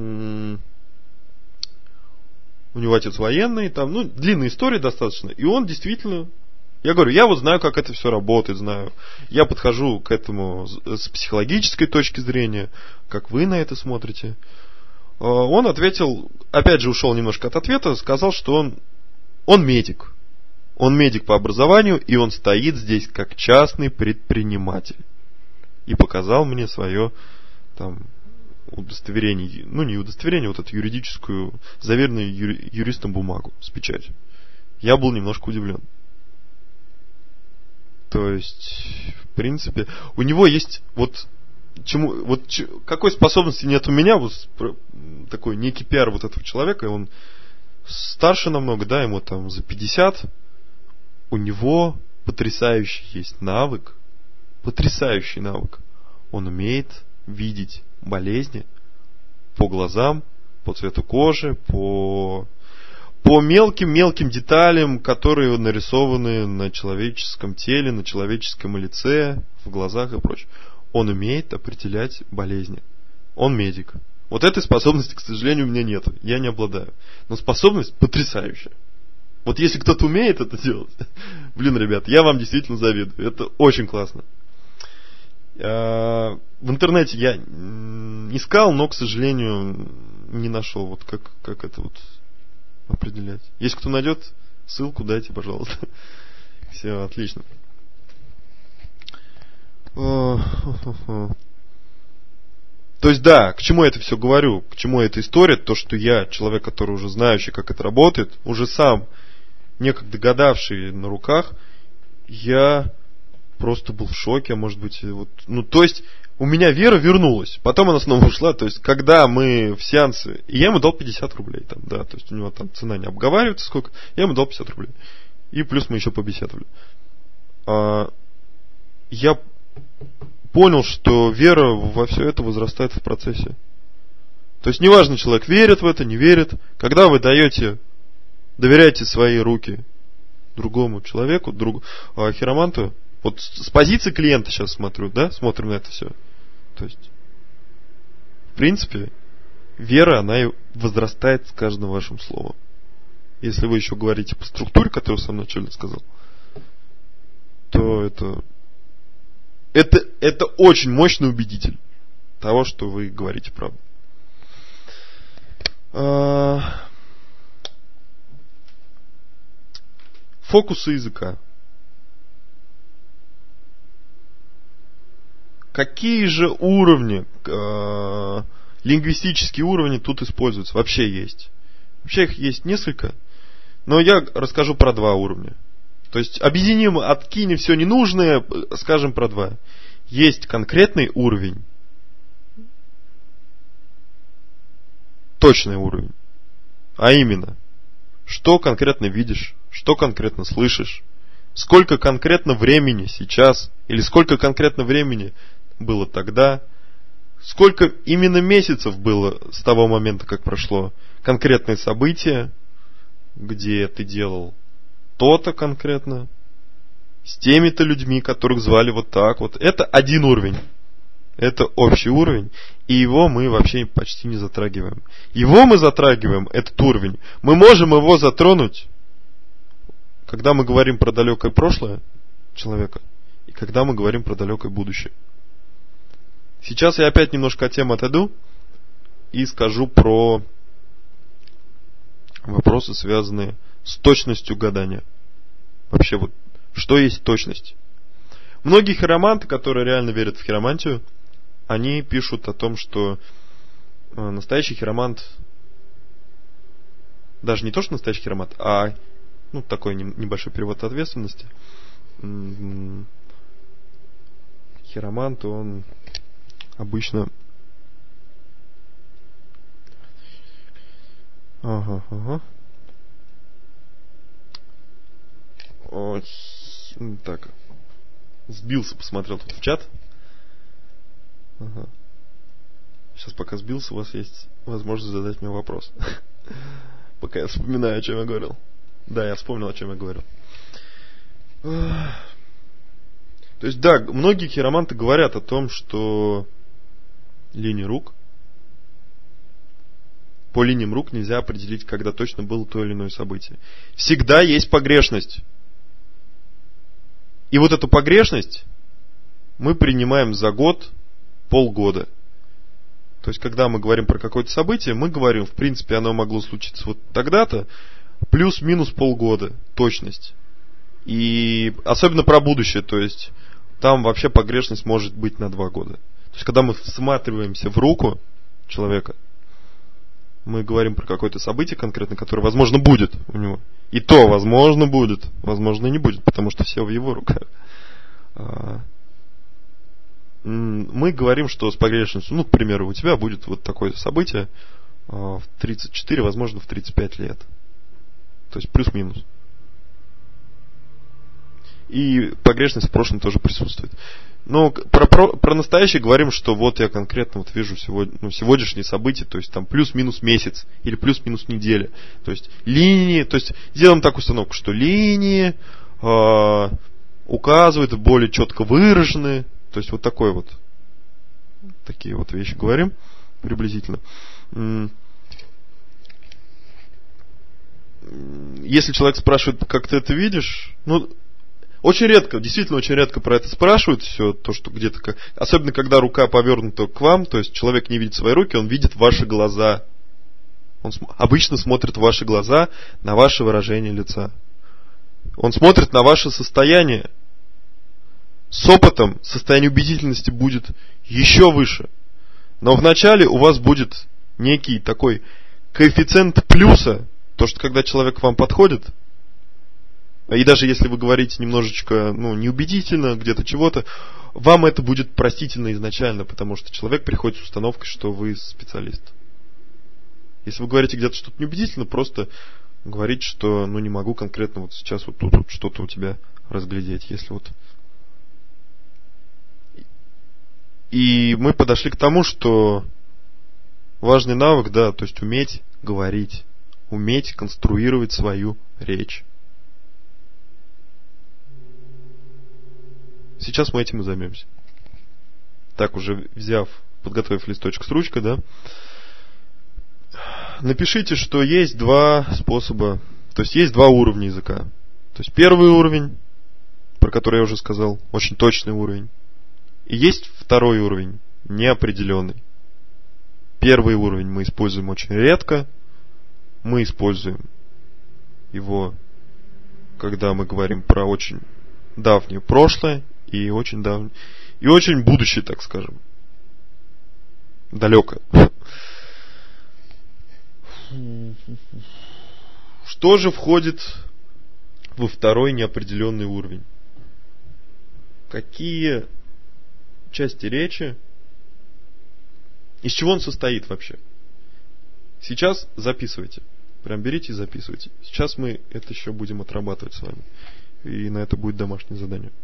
У него отец военный, там, длинная история достаточно. И он действительно... Я говорю, я вот знаю, как это все работает, знаю. Я подхожу к этому с психологической точки зрения. Как вы на это смотрите? Он ответил, опять же ушел немножко от ответа, сказал, что он медик. Он медик по образованию, и он стоит здесь как частный предприниматель. И показал мне свое там удостоверение, не удостоверение, вот эту юридическую, заверенную юристом бумагу с печатью. Я был немножко удивлен. То есть, в принципе, у него есть какой способности нет у меня, вот такой некий пиар вот этого человека, и он старше намного, да, ему там за 50, у него потрясающий есть навык, потрясающий навык. Он умеет видеть болезни по глазам, по цвету кожи, по мелким деталям, которые нарисованы на человеческом теле, на человеческом лице, в глазах и прочее. Он умеет определять болезни. Он медик. Вот этой способности, к сожалению, у меня нет. Я не обладаю. Но способность потрясающая. Вот если кто-то умеет это делать, ребят, я вам действительно завидую. Это очень классно. В интернете я искал, но, к сожалению, не нашел, вот как это вот определять. Если кто найдет, ссылку дайте, пожалуйста. Все, отлично. То есть, да, к чему я это все говорю, к чему эта история, то, что я, человек, который уже знающий, как это работает, уже сам, некогда гадавший на руках, я просто был в шоке, может быть, то есть, у меня вера вернулась, потом она снова ушла, то есть, когда мы в сеансы, и я ему дал 50 рублей, там, да, то есть, у него там цена не обговаривается сколько, я ему дал 50 рублей, и плюс мы еще побеседовали. Я понял, что вера во все это возрастает в процессе. То есть, неважно, человек верит в это, не верит. Когда вы доверяете свои руки другому человеку, хироманту, вот с позиции клиента сейчас смотрю, да, смотрим на это все. То есть, в принципе, вера, она и возрастает с каждым вашим словом. Если вы еще говорите по структуре, которую я сам начально сказал, то это очень мощный убедитель того, что вы говорите правду. Фокусы языка. Какие же уровни лингвистические уровни тут используются. Вообще есть. Вообще их есть несколько. Но я расскажу про 2 уровня. То есть объединим, откинем все ненужное, скажем про 2. Есть конкретный уровень. Точный уровень. А именно, что конкретно видишь, что конкретно слышишь, сколько конкретно времени сейчас, или сколько конкретно времени было тогда, сколько именно месяцев было с того момента, как прошло конкретное событие, где ты делал то-то конкретно, с теми-то людьми, которых звали вот так вот. Это один уровень. Это общий уровень, и его мы вообще почти не затрагиваем. Его мы затрагиваем, этот уровень. Мы можем его затронуть, когда мы говорим про далекое прошлое человека, и когда мы говорим про далекое будущее. Сейчас я опять немножко от темы отойду и скажу про вопросы, связанные с точностью гадания. Вообще, вот, что есть точность? Многие хироманты, которые реально верят в хиромантию, они пишут о том, что настоящий хиромант, даже не то, что настоящий хиромант, а такой небольшой перевод ответственности. Хиромант, он обычно... Ой, так. Сбился, посмотрел тут в чат. Сейчас, пока сбился, у вас есть возможность задать мне вопрос. Пока я вспоминаю, о чем я говорил. Да, я вспомнил, о чем я говорил. То есть, да, многие хироманты говорят о том, что линии рук, по линиям рук нельзя определить, когда точно было то или иное событие. Всегда есть погрешность. И вот эту погрешность мы принимаем за год, полгода. То есть, когда мы говорим про какое-то событие, мы говорим, в принципе, оно могло случиться вот тогда-то, плюс-минус полгода, точность. И особенно про будущее, то есть, там вообще погрешность может быть на 2 года. То есть, когда мы всматриваемся в руку человека, мы говорим про какое-то событие конкретно, которое, возможно, будет у него. И то, возможно, будет, возможно, и не будет, потому что все в его руках. Мы говорим, что с погрешностью, к примеру, у тебя будет вот такое событие в 34, возможно, в 35 лет. То есть плюс-минус. И погрешность в прошлом тоже присутствует. Но про настоящее говорим, что вот я конкретно вот вижу сегодняшние события, то есть там плюс-минус месяц или плюс-минус неделя. То есть линии, то есть делаем такую установку, что линии указывают более четко выраженные. То есть вот такие вот вещи говорим приблизительно. Если человек спрашивает, как ты это видишь, очень редко, действительно очень редко про это спрашивают, все то, что где-то, особенно когда рука повернута к вам, то есть человек не видит свои руки, он видит ваши глаза. Он обычно смотрит в ваши глаза, на ваше выражение лица. Он смотрит на ваше состояние. С опытом состояние убедительности будет еще выше. Но вначале у вас будет некий такой коэффициент плюса, то, что когда человек к вам подходит, и даже если вы говорите немножечко неубедительно, где-то чего-то, вам это будет простительно изначально, потому что человек приходит с установкой, что вы специалист. Если вы говорите где-то что-то неубедительно, просто говорите, что не могу конкретно вот сейчас вот тут что-то у тебя разглядеть. Если вот... И мы подошли к тому, что важный навык, да, то есть уметь говорить, уметь конструировать свою речь. Сейчас мы этим и займемся. Так, уже подготовив листочек с ручкой, да, напишите, что есть 2 способа, то есть есть 2 уровня языка. То есть первый уровень, про который я уже сказал, очень точный уровень. И есть второй уровень, неопределенный. Первый уровень мы используем очень редко. Мы используем его, когда мы говорим про очень давнее прошлое и очень давнее, и очень будущее, так скажем. Далекое. Что же входит во второй неопределенный уровень? Какие части речи, из чего он состоит вообще? Сейчас записывайте. Прям берите и записывайте. Сейчас мы это еще будем отрабатывать с вами. И на это будет домашнее задание.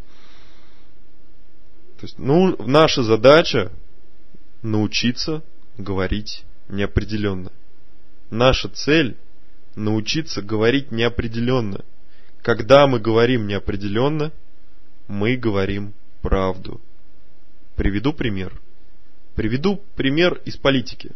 То есть, наша задача научиться говорить неопределенно. Наша цель научиться говорить неопределенно. Когда мы говорим неопределенно, мы говорим правду. Приведу пример. Приведу пример из политики.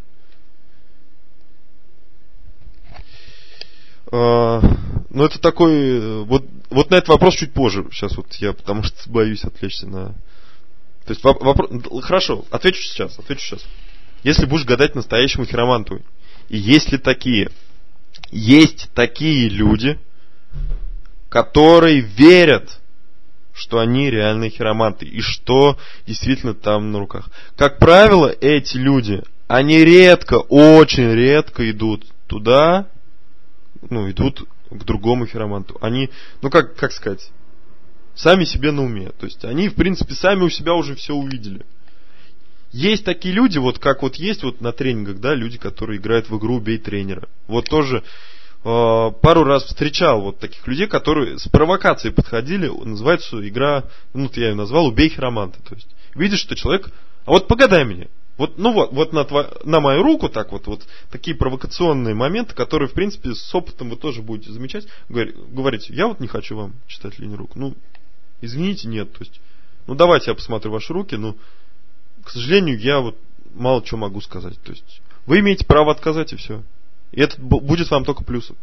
Но это такой... Вот на этот вопрос чуть позже. Сейчас вот я, потому что боюсь отвлечься на... То есть вопрос... Хорошо, отвечу сейчас. Если будешь гадать настоящему хироманту, и есть ли такие? Есть такие люди, которые верят, что они реальные хироманты, и что действительно там на руках. Как правило, эти люди, они редко, очень редко идут туда, идут к другому хироманту. Они, как сказать, сами себе на уме. То есть они, в принципе, сами у себя уже все увидели. Есть такие люди, есть на тренингах, да, люди, которые играют в игру «Убей тренера». Вот тоже пару раз встречал таких людей, которые с провокацией подходили. Называется игра, я ее назвал «Убей хироманта». То есть видишь, что человек, а вот погадай мне. На мою руку такие провокационные моменты, которые, в принципе, с опытом вы тоже будете замечать. Говорите, я не хочу вам читать линию рук. Извините, нет. То есть, давайте я посмотрю ваши руки, к сожалению, я мало чего могу сказать. То есть, вы имеете право отказать, и все. И это будет вам только плюсом.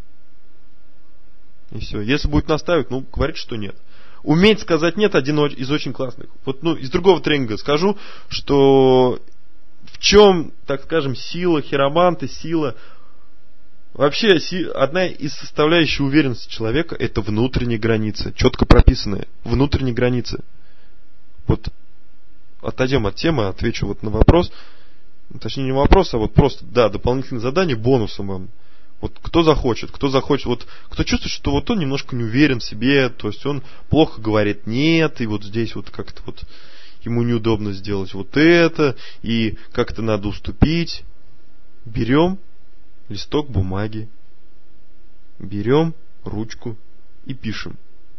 И все. Если будет настаивать, говорите, что нет. Уметь сказать нет — один из очень классных. Из другого тренинга скажу, что в чем, так скажем, сила хироманта, сила... Вообще, одна из составляющих уверенности человека — это внутренние границы. Четко прописанные. Внутренние границы. Отойдем от темы, отвечу на вопрос. Точнее, не вопрос, а просто, дополнительное задание бонусом вам. Кто захочет, кто чувствует, что он немножко не уверен в себе, то есть он плохо говорит нет, и здесь как-то ему неудобно сделать это, и как-то надо уступить. Берем листок бумаги, берем ручку и пишем.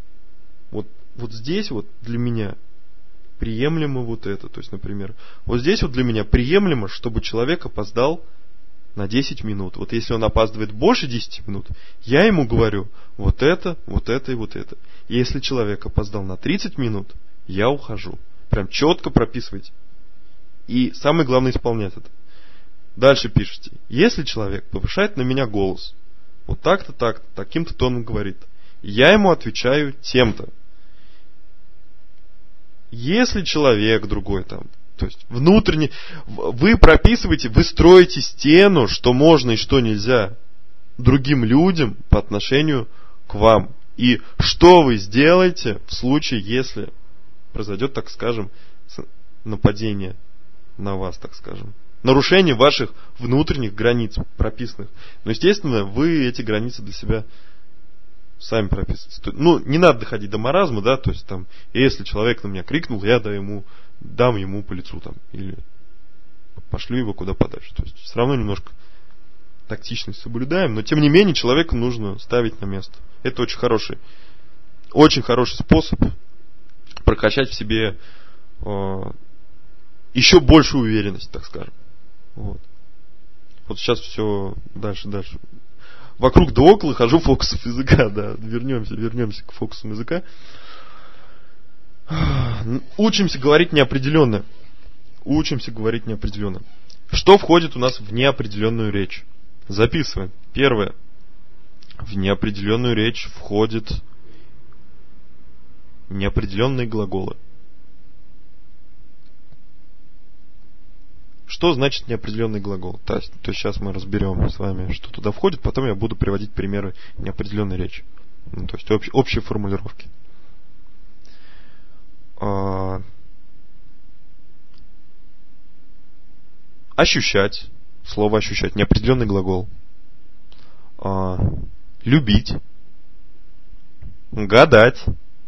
Здесь для меня приемлемо это. То есть, например, здесь для меня приемлемо, чтобы человек опоздал на 10 минут. Если он опаздывает больше 10 минут, я ему говорю это и это. Если человек опоздал на 30 минут, я ухожу. Прям четко прописывайте. И самое главное — исполнять это. Дальше пишите. Если человек повышает на меня голос, так-то, так-то, таким-то тоном говорит, я ему отвечаю тем-то. Если человек другой то есть внутренне, вы прописываете, вы строите стену, что можно и что нельзя другим людям по отношению к вам. И что вы сделаете в случае, если произойдет, так скажем, нападение на вас, так скажем. Нарушение ваших внутренних границ прописанных. Но, естественно, вы эти границы для себя сами прописываете. Не надо доходить до маразма, да, то есть если человек на меня крикнул, я дам ему по лицу или пошлю его куда подальше. То есть все равно немножко тактичность соблюдаем, но тем не менее человека нужно ставить на место. Это очень хороший способ прокачать в себе еще большую уверенность, так скажем. Сейчас все дальше. Вокруг да около хожу фокусов языка, да. Вернемся к фокусам языка. Учимся говорить неопределенно. Что входит у нас в неопределенную речь? Записываем. Первое. В неопределенную речь входят неопределенные глаголы. Что значит неопределенный глагол? То есть сейчас мы разберем с вами, что туда входит, потом я буду приводить примеры неопределенной речи. То есть общие формулировки. Ощущать. Слово ощущать. Неопределенный глагол. любить, гадать,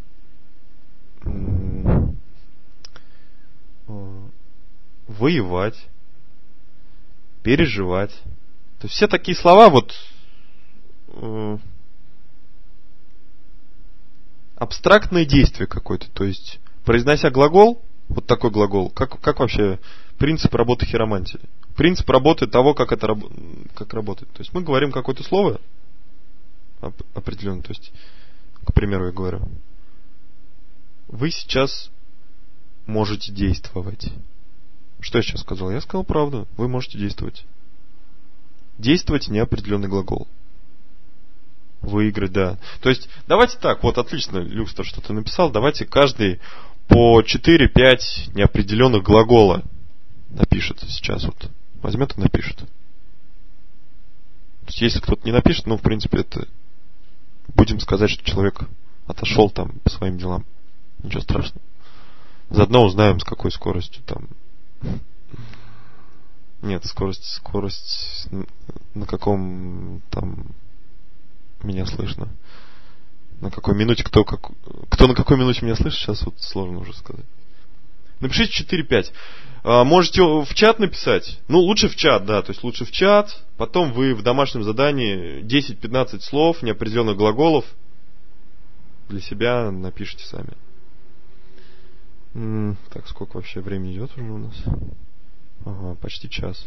воевать, переживать. То есть все такие слова вот абстрактное действие какое-то. То есть, произнося глагол, вот такой глагол, как вообще принцип работы хиромантии? Принцип работы того, как работает. То есть мы говорим какое-то слово определенное. То есть, к примеру, я говорю: вы сейчас можете действовать. Что я сейчас сказал? Я сказал правду. Вы можете действовать. Действовать — неопределенный глагол. Выиграть, да. То есть, давайте так, вот отлично, Люкстер что-то написал, давайте каждый по 4-5 неопределенных глагола напишет сейчас. Вот возьмет и напишет. То есть, если кто-то не напишет, в принципе, это будем сказать, что человек отошел там по своим делам. Ничего страшного. Заодно узнаем, с какой скоростью там. Нет, скорость на каком там меня слышно. На какой минуте, кто на какой минуте меня слышит, сейчас вот сложно уже сказать. Напишите 4-5. Можете в чат написать. Лучше в чат, да. То есть лучше в чат. Потом вы в домашнем задании 10-15 слов, неопределенных глаголов для себя напишите сами. Так, сколько вообще времени идет уже у нас? Ага, почти час.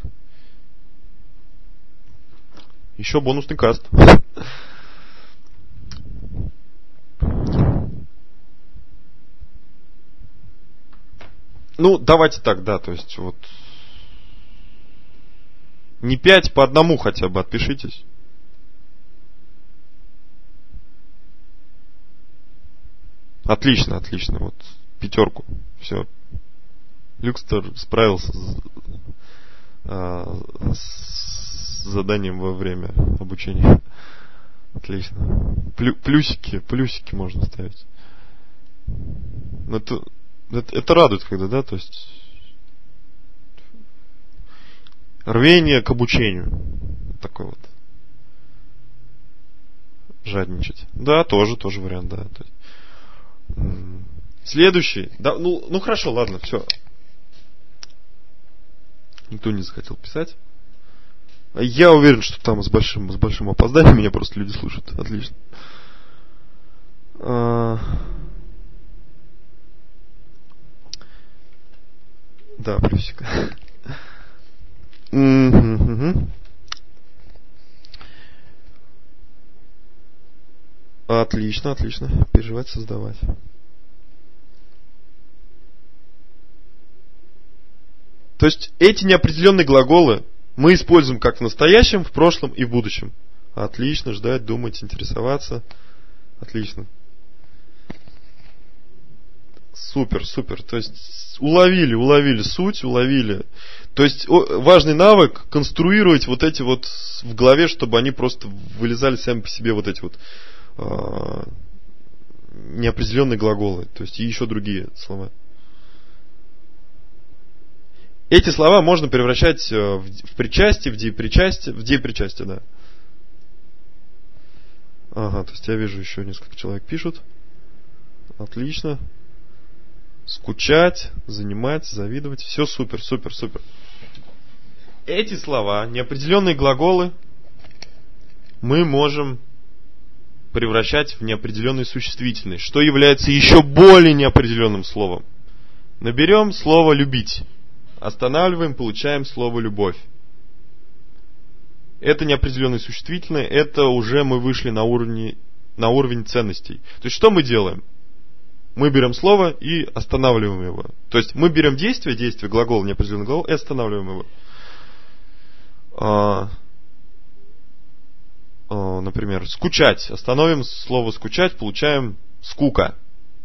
Еще бонусный каст. Давайте так, да, то есть вот не 5 по одному хотя бы отпишитесь. Отлично, вот 5. Все. Люкстер справился с заданием во время обучения. Отлично. Плюсики можно ставить. Это радует, когда, да, то есть рвение к обучению. Такой вот. Жадничать. Да, тоже вариант, да. То есть, следующий. Да, хорошо, ладно, все. Никто не захотел писать. Я уверен, что там с большим опозданием меня просто люди слушают. Отлично. Да, плюсик. Отлично. Переживать, создавать. То есть эти неопределенные глаголы мы используем как в настоящем, в прошлом и в будущем. Отлично, ждать, думать, интересоваться. Отлично. Супер. То есть уловили суть, уловили. То есть важный навык конструировать вот эти вот в голове, чтобы они просто вылезали сами по себе, вот эти вот неопределенные глаголы. То есть и еще другие слова. Эти слова можно превращать в причастие, в депричастие, да. Ага, то есть я вижу, еще несколько человек пишут. Отлично. Скучать, занимать, завидовать. Все супер. Эти слова, неопределенные глаголы, мы можем превращать в неопределенный существительный, что является еще более неопределенным словом. Наберем слово «любить». Останавливаем, получаем слово «любовь». Это неопределенное существительное, это уже мы вышли на уровень ценностей. То есть что мы делаем? Мы берем слово и останавливаем его. То есть мы берем действие, глагол, неопределенный глагол, и останавливаем его. Например, скучать. Остановим слово скучать, получаем скука.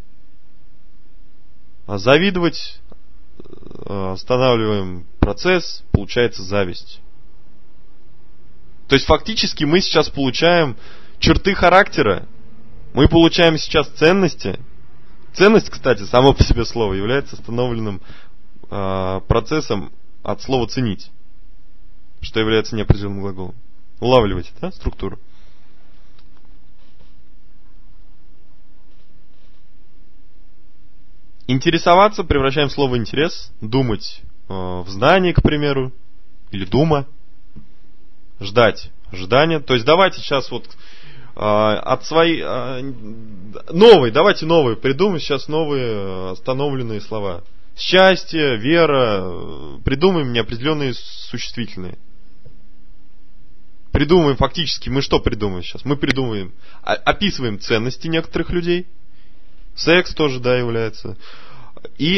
Завидовать. Останавливаем процесс, получается зависть. То есть фактически мы сейчас получаем черты характера, мы получаем сейчас ценности. Ценность, кстати, само по себе слово является остановленным процессом от слова ценить, что является неопределенным глаголом. Улавливаете, да, структуру? Интересоваться превращаем в слово интерес. Думать в знание, к примеру. Или дума. Ждать. Ожидание. То есть давайте сейчас вот от своей давайте новые придумаем сейчас новые остановленные слова. Счастье, вера. Придумаем неопределенные существительные. Придумаем фактически, мы что придумаем сейчас? Мы придумаем, описываем ценности некоторых людей. Секс тоже, да, является. И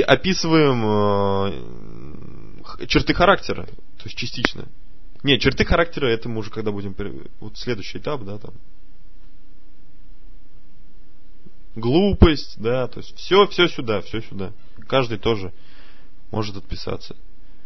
описываем черты характера, то есть частично. Нет, черты характера, это мы уже когда будем... Вот следующий этап, да, там. Глупость, да, то есть все сюда. Каждый тоже может отписаться.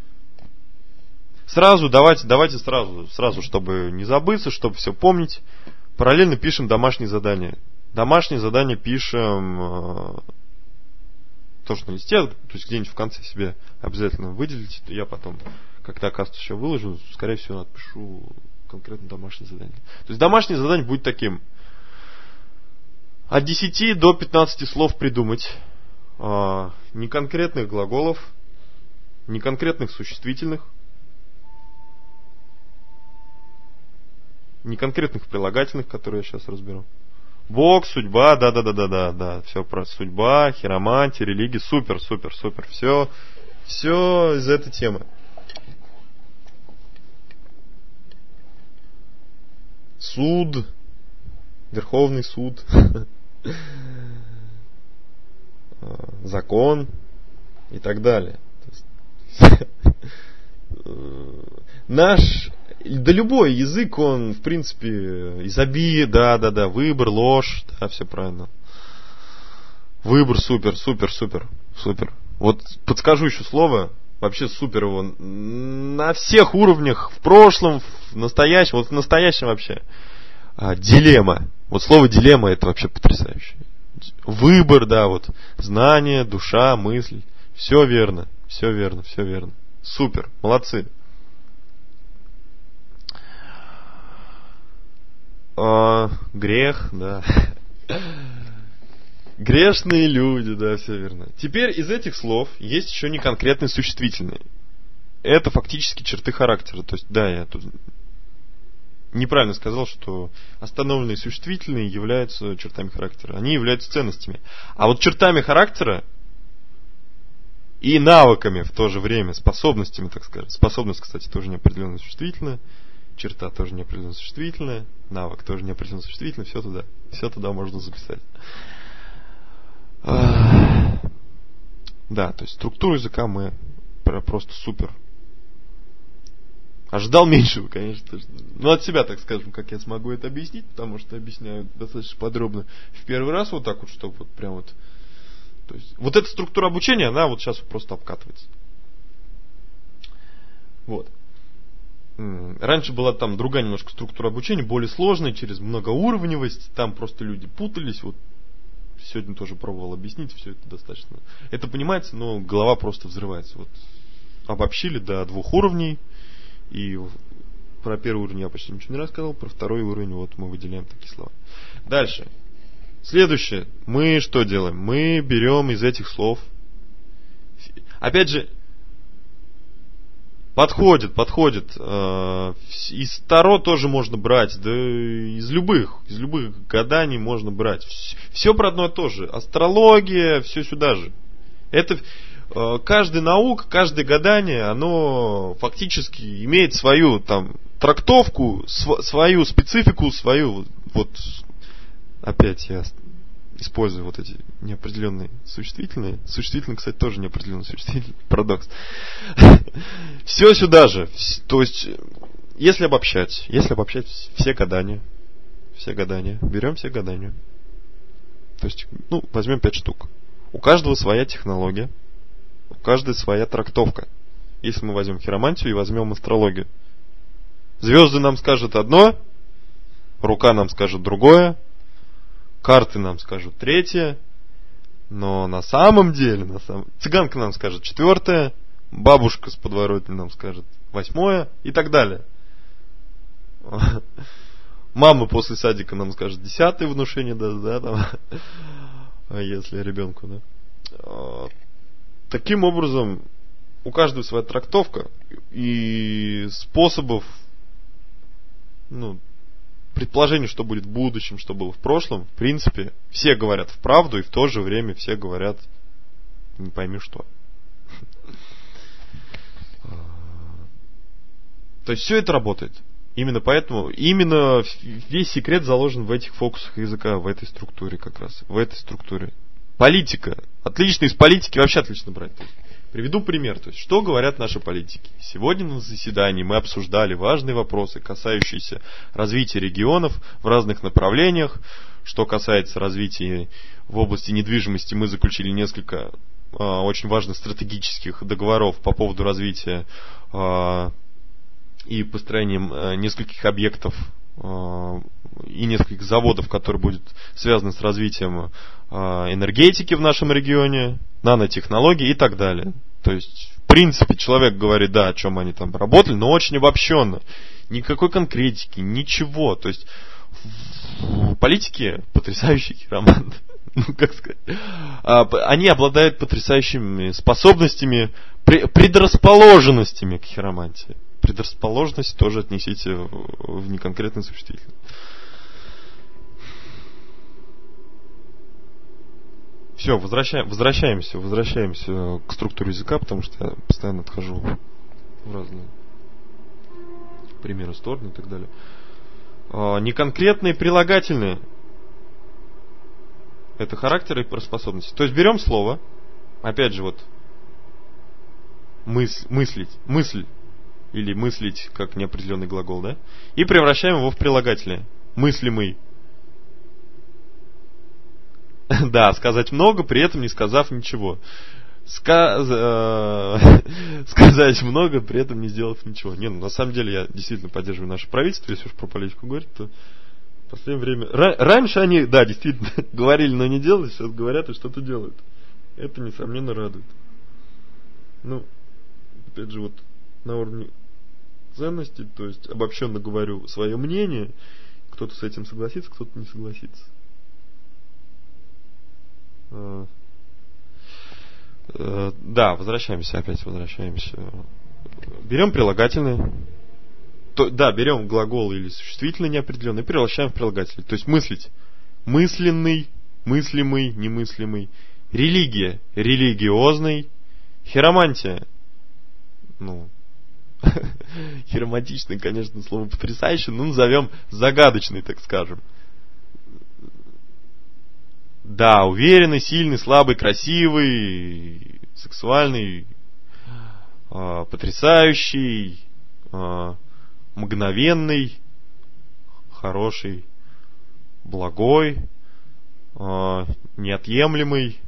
Сразу, давайте сразу, чтобы не забыться, чтобы все помнить. Параллельно пишем домашние задания. Домашние задания пишем тоже на листе, то есть где-нибудь в конце себе обязательно выделите. Я потом, когда каст еще выложу, скорее всего, отпишу конкретно домашнее задание. То есть домашнее задание будет таким. От 10 до 15 слов придумать. Не конкретных глаголов, не конкретных существительных, не конкретных прилагательных, которые я сейчас разберу. Бог, судьба, да. Все про судьба, хиромантия, религия. Супер. Все из этой темы. Суд, Верховный суд, закон и так далее. Наш, да любой язык, он, в принципе, изобилие, да, выбор, ложь, да, все правильно. Выбор, супер. Вот подскажу еще слово, вообще супер его, на всех уровнях, в прошлом, в настоящем, вот в настоящем вообще. Дилемма. Вот слово дилемма это вообще потрясающе. Выбор, да, вот, знание, душа, мысль, все верно. Супер, молодцы. Грех, да. Грешные люди, да, все верно. Теперь из этих слов есть еще неконкретные существительные. Это фактически черты характера. То есть, да, я тут неправильно сказал, что остановленные существительные являются чертами характера. Они являются ценностями. А вот чертами характера и навыками в то же время, способностями, так сказать. Способность, кстати, тоже неопределенно существительная. Черта тоже неопределенно существительная. Навык тоже неопределенно существительный. Все туда можно записать. Да, то есть структуру языка мы просто супер. Ожидал меньшего, конечно. Ну, от себя, так скажем, как я смогу это объяснить, потому что объясняю достаточно подробно в первый раз вот так вот, чтобы вот прям вот. То есть, вот эта структура обучения, она вот сейчас просто обкатывается. Вот. Раньше была там другая немножко структура обучения, более сложная, через многоуровневость. Там просто люди путались. Вот сегодня тоже пробовал объяснить, все это достаточно. Это понимается, но голова просто взрывается. Вот обобщили до 2 уровней. И про первый уровень я почти ничего не рассказал, про второй уровень вот мы выделяем такие слова. Дальше. Следующее. Мы что делаем? Мы берем из этих слов. Опять же, подходит. Из Таро тоже можно брать, да из любых гаданий можно брать. Все про одно и то же. Астрология, все сюда же. Это каждая наука, каждое гадание, оно фактически имеет свою там трактовку, свою специфику, свою вот опять я использую вот эти неопределенные существительные. Существительные, кстати, тоже неопределенные существительные. Парадокс. Все сюда же. То есть, если обобщать все гадания, берем все гадания. То есть, возьмем 5 штук. У каждого своя технология, у каждой своя трактовка. Если мы возьмем хиромантию и возьмем астрологию. Звезды нам скажут одно, рука нам скажет другое, карты нам скажут третье, но на самом деле, цыганка нам скажет 4, бабушка с подворотни нам скажет 8 и так далее. Мама после садика нам скажет 10 внушение даст, да, там, если ребенку, да. Таким образом, у каждого своя трактовка и способов, предположений, что будет в будущем, что было в прошлом. В принципе, все говорят в правду, и в то же время все говорят не пойми что. То есть все это работает. Именно поэтому, именно весь секрет заложен в этих фокусах языка, в этой структуре как раз, в этой структуре. Политика. Отлично из политики вообще отлично брать. Приведу пример. То есть, что говорят наши политики? Сегодня на заседании мы обсуждали важные вопросы, касающиеся развития регионов в разных направлениях. Что касается развития в области недвижимости, мы заключили несколько очень важных стратегических договоров по поводу развития и построением нескольких объектов и нескольких заводов, которые будут связаны с развитием энергетики в нашем регионе, нанотехнологий и так далее. То есть, в принципе, человек говорит, да, о чем они там работали, но очень обобщенно. Никакой конкретики, ничего. То есть, в политике потрясающий хиромант. Как сказать? Они обладают потрясающими способностями, предрасположенностями к хиромантии. Предрасположенность тоже отнесите в неконкретное существительное. Все, возвращаемся к структуре языка, потому что я постоянно отхожу в разные примеры, стороны и так далее. Неконкретные прилагательные — это характер и способности. То есть берем слово, опять же мысль или мыслить как неопределенный глагол, да, и превращаем его в прилагательное. Мыслимый. Да, сказать много, при этом не сказав ничего. Сказать много, при этом не сделав ничего. На самом деле я действительно поддерживаю наше правительство, если уж про политику говорить, то в последнее время... Раньше они, да, действительно, говорили, но не делали, сейчас говорят и что-то делают. Это, несомненно, радует. Опять же, на уровне ценностей, то есть обобщенно говорю свое мнение, кто-то с этим согласится, кто-то не согласится. Да, возвращаемся. Берем прилагательные. Берем глагол или существительное неопределенное и превращаем в прилагательное. То есть мыслить. Мысленный, мыслимый, немыслимый. Религия, религиозный. Хиромантия. Хиромантичное, конечно, слово потрясающее, но назовем загадочный, так скажем. Да, уверенный, сильный, слабый, красивый, сексуальный, потрясающий, мгновенный, хороший, благой, неотъемлемый,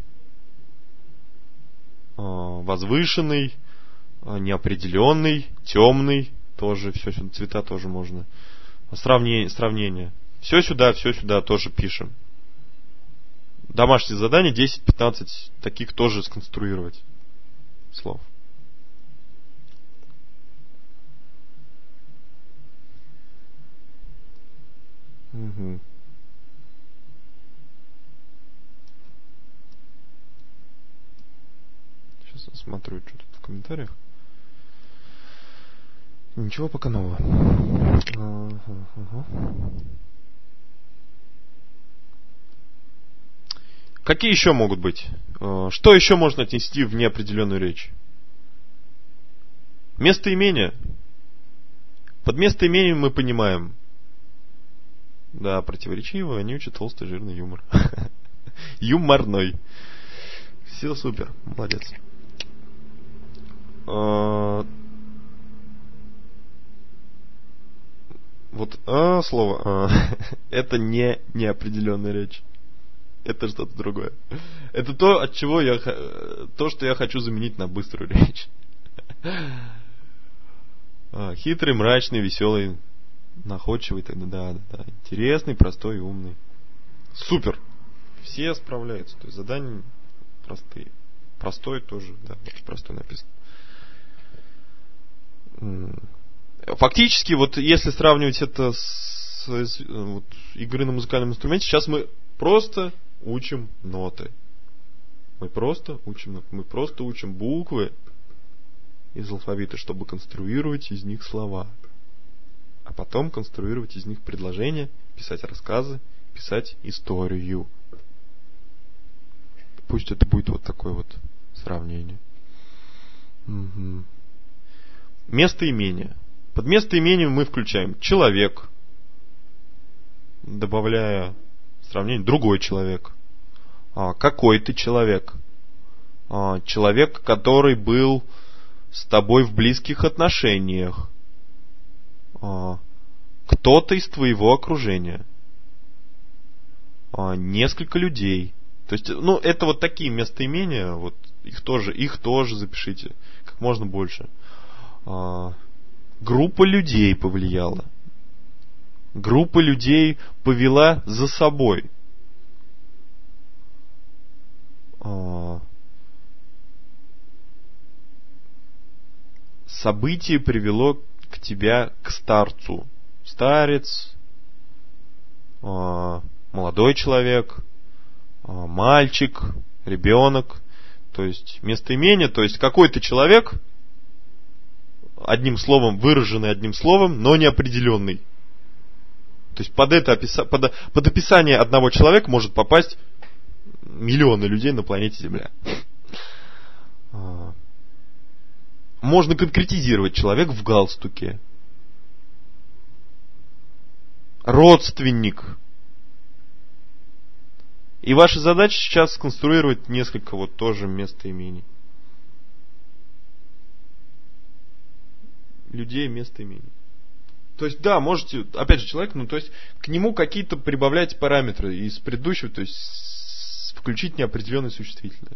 возвышенный, неопределенный, темный, тоже все сюда, цвета тоже можно. Сравнение. Все сюда тоже пишем. Домашнее задание 10-15 таких тоже сконструировать слов. Угу. Сейчас я смотрю, что тут в комментариях. Ничего пока нового. Какие еще могут быть? Что еще можно отнести в неопределенную речь? Местоимение. Под местоимением мы понимаем. Да, противоречивый, вонючий, толстый, жирный юмор. Юморной. Все супер, молодец. Слово это не неопределенная речь. Это что-то другое. Это то, что я хочу заменить на быструю речь. Хитрый, мрачный, веселый, находчивый, да. Интересный, простой и умный. Супер. Все справляются. То есть задания простые. Простой тоже, да, очень простой написано. Фактически, если сравнивать это с игрой на музыкальном инструменте, сейчас мы просто учим ноты. Мы просто учим буквы из алфавита, чтобы конструировать из них слова. А потом конструировать из них предложения, писать рассказы, писать историю. Пусть это будет вот такое вот сравнение. Угу. Местоимение. Под местоимением мы включаем человек, добавляя сравнение другой человек. Какой-то человек. Человек, который был с тобой в близких отношениях. Кто-то из твоего окружения. Несколько людей. То есть, это вот такие местоимения, вот их тоже запишите как можно больше. Группа людей повлияла. Группа людей повела за собой. Событие привело к тебя к старцу. Старец, молодой человек, мальчик, ребенок. То есть местоимение, то есть какой-то человек, одним словом, выраженный одним словом, но неопределенный. То есть под описание одного человека может попасть миллионы людей на планете Земля. Можно конкретизировать: человек в галстуке, родственник. И ваша задача сейчас сконструировать несколько вот тоже местоимений. Людей, местоимений. То есть, да, можете, опять же, человек, то есть, к нему какие-то прибавлять параметры из предыдущего, то есть, включить неопределенное существительное.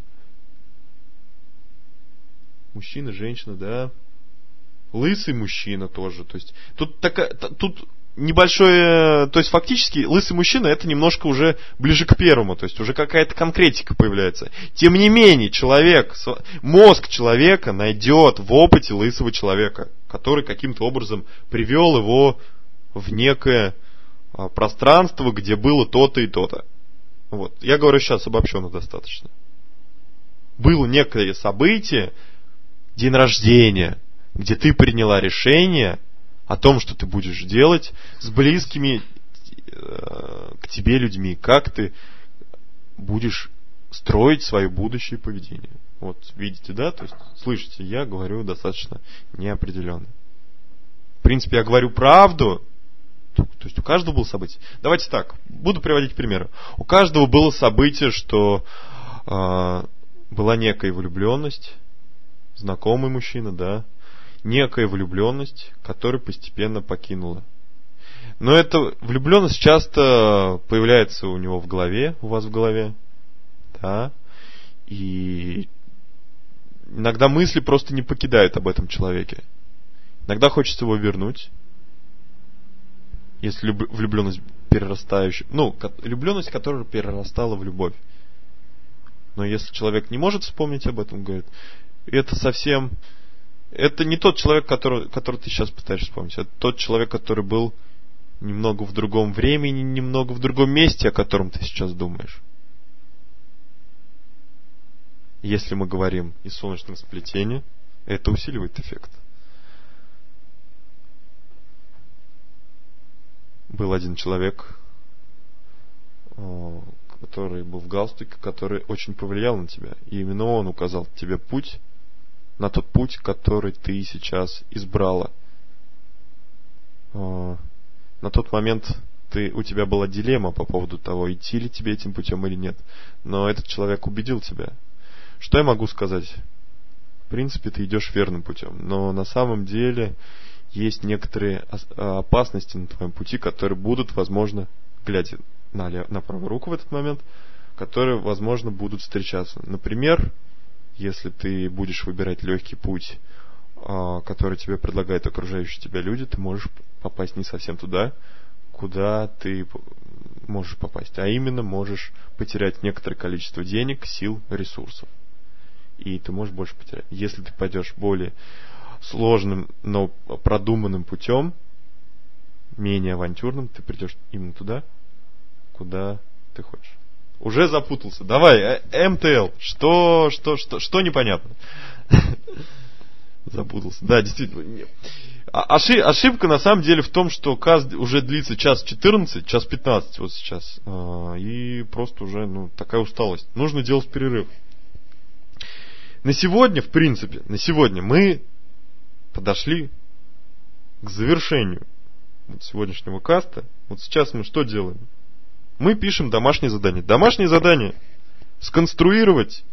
Мужчина, женщина, да. Лысый мужчина тоже. То есть, тут небольшое, то есть, фактически, лысый мужчина — это немножко уже ближе к первому, то есть, уже какая-то конкретика появляется. Тем не менее, мозг человека найдет в опыте лысого человека, который каким-то образом привел его в некое пространство, где было то-то и то-то. Вот. Я говорю сейчас обобщенно достаточно. Было некое событие, день рождения, где ты приняла решение о том, что ты будешь делать с близкими к тебе людьми, как ты будешь строить свое будущее поведение. Вот, видите, да? То есть, слышите, я говорю достаточно неопределенно. В принципе, я говорю правду. То есть, у каждого было событие. Давайте так, буду приводить примеры. У каждого было событие, что была некая влюбленность, знакомый мужчина, да, некая влюбленность, которая постепенно покинула. Но эта влюбленность часто появляется у него в голове, у вас в голове, да, и иногда мысли просто не покидают об этом человеке. Иногда хочется его вернуть, если влюбленность перерастающая, влюбленность, которая перерастала в любовь. Но если человек не может вспомнить об этом, говорит, это не тот человек, который ты сейчас пытаешься вспомнить. Это тот человек, который был немного в другом времени, немного в другом месте, о котором ты сейчас думаешь. Если мы говорим из солнечного сплетения, это усиливает эффект. Был один человек, который был в галстуке, который очень повлиял на тебя. И именно он указал тебе путь, на тот путь, который ты сейчас избрала. На тот момент у тебя была дилемма по поводу того, идти ли тебе этим путем или нет. Но этот человек убедил тебя. Что я могу сказать? В принципе, ты идешь верным путем. Но на самом деле есть некоторые опасности на твоем пути, которые будут, возможно, глядя на правую руку в этот момент, которые, возможно, будут встречаться. Например, если ты будешь выбирать легкий путь, который тебе предлагают окружающие тебя люди, ты можешь попасть не совсем туда, куда ты можешь попасть. А именно можешь потерять некоторое количество денег, сил, ресурсов. И ты можешь больше потерять. Если ты пойдешь более сложным, но продуманным путем, менее авантюрным, ты придешь именно туда, куда ты хочешь. Уже запутался. Давай, МТЛ. Что непонятно? Запутался. Да, действительно. Ошибка на самом деле в том, что каст уже длится час 14, час 15 вот сейчас. И просто уже, такая усталость. Нужно делать перерыв. На сегодня, в принципе, мы подошли к завершению сегодняшнего каста. Вот сейчас мы что делаем? Мы пишем домашнее задание. Домашнее задание сконструировать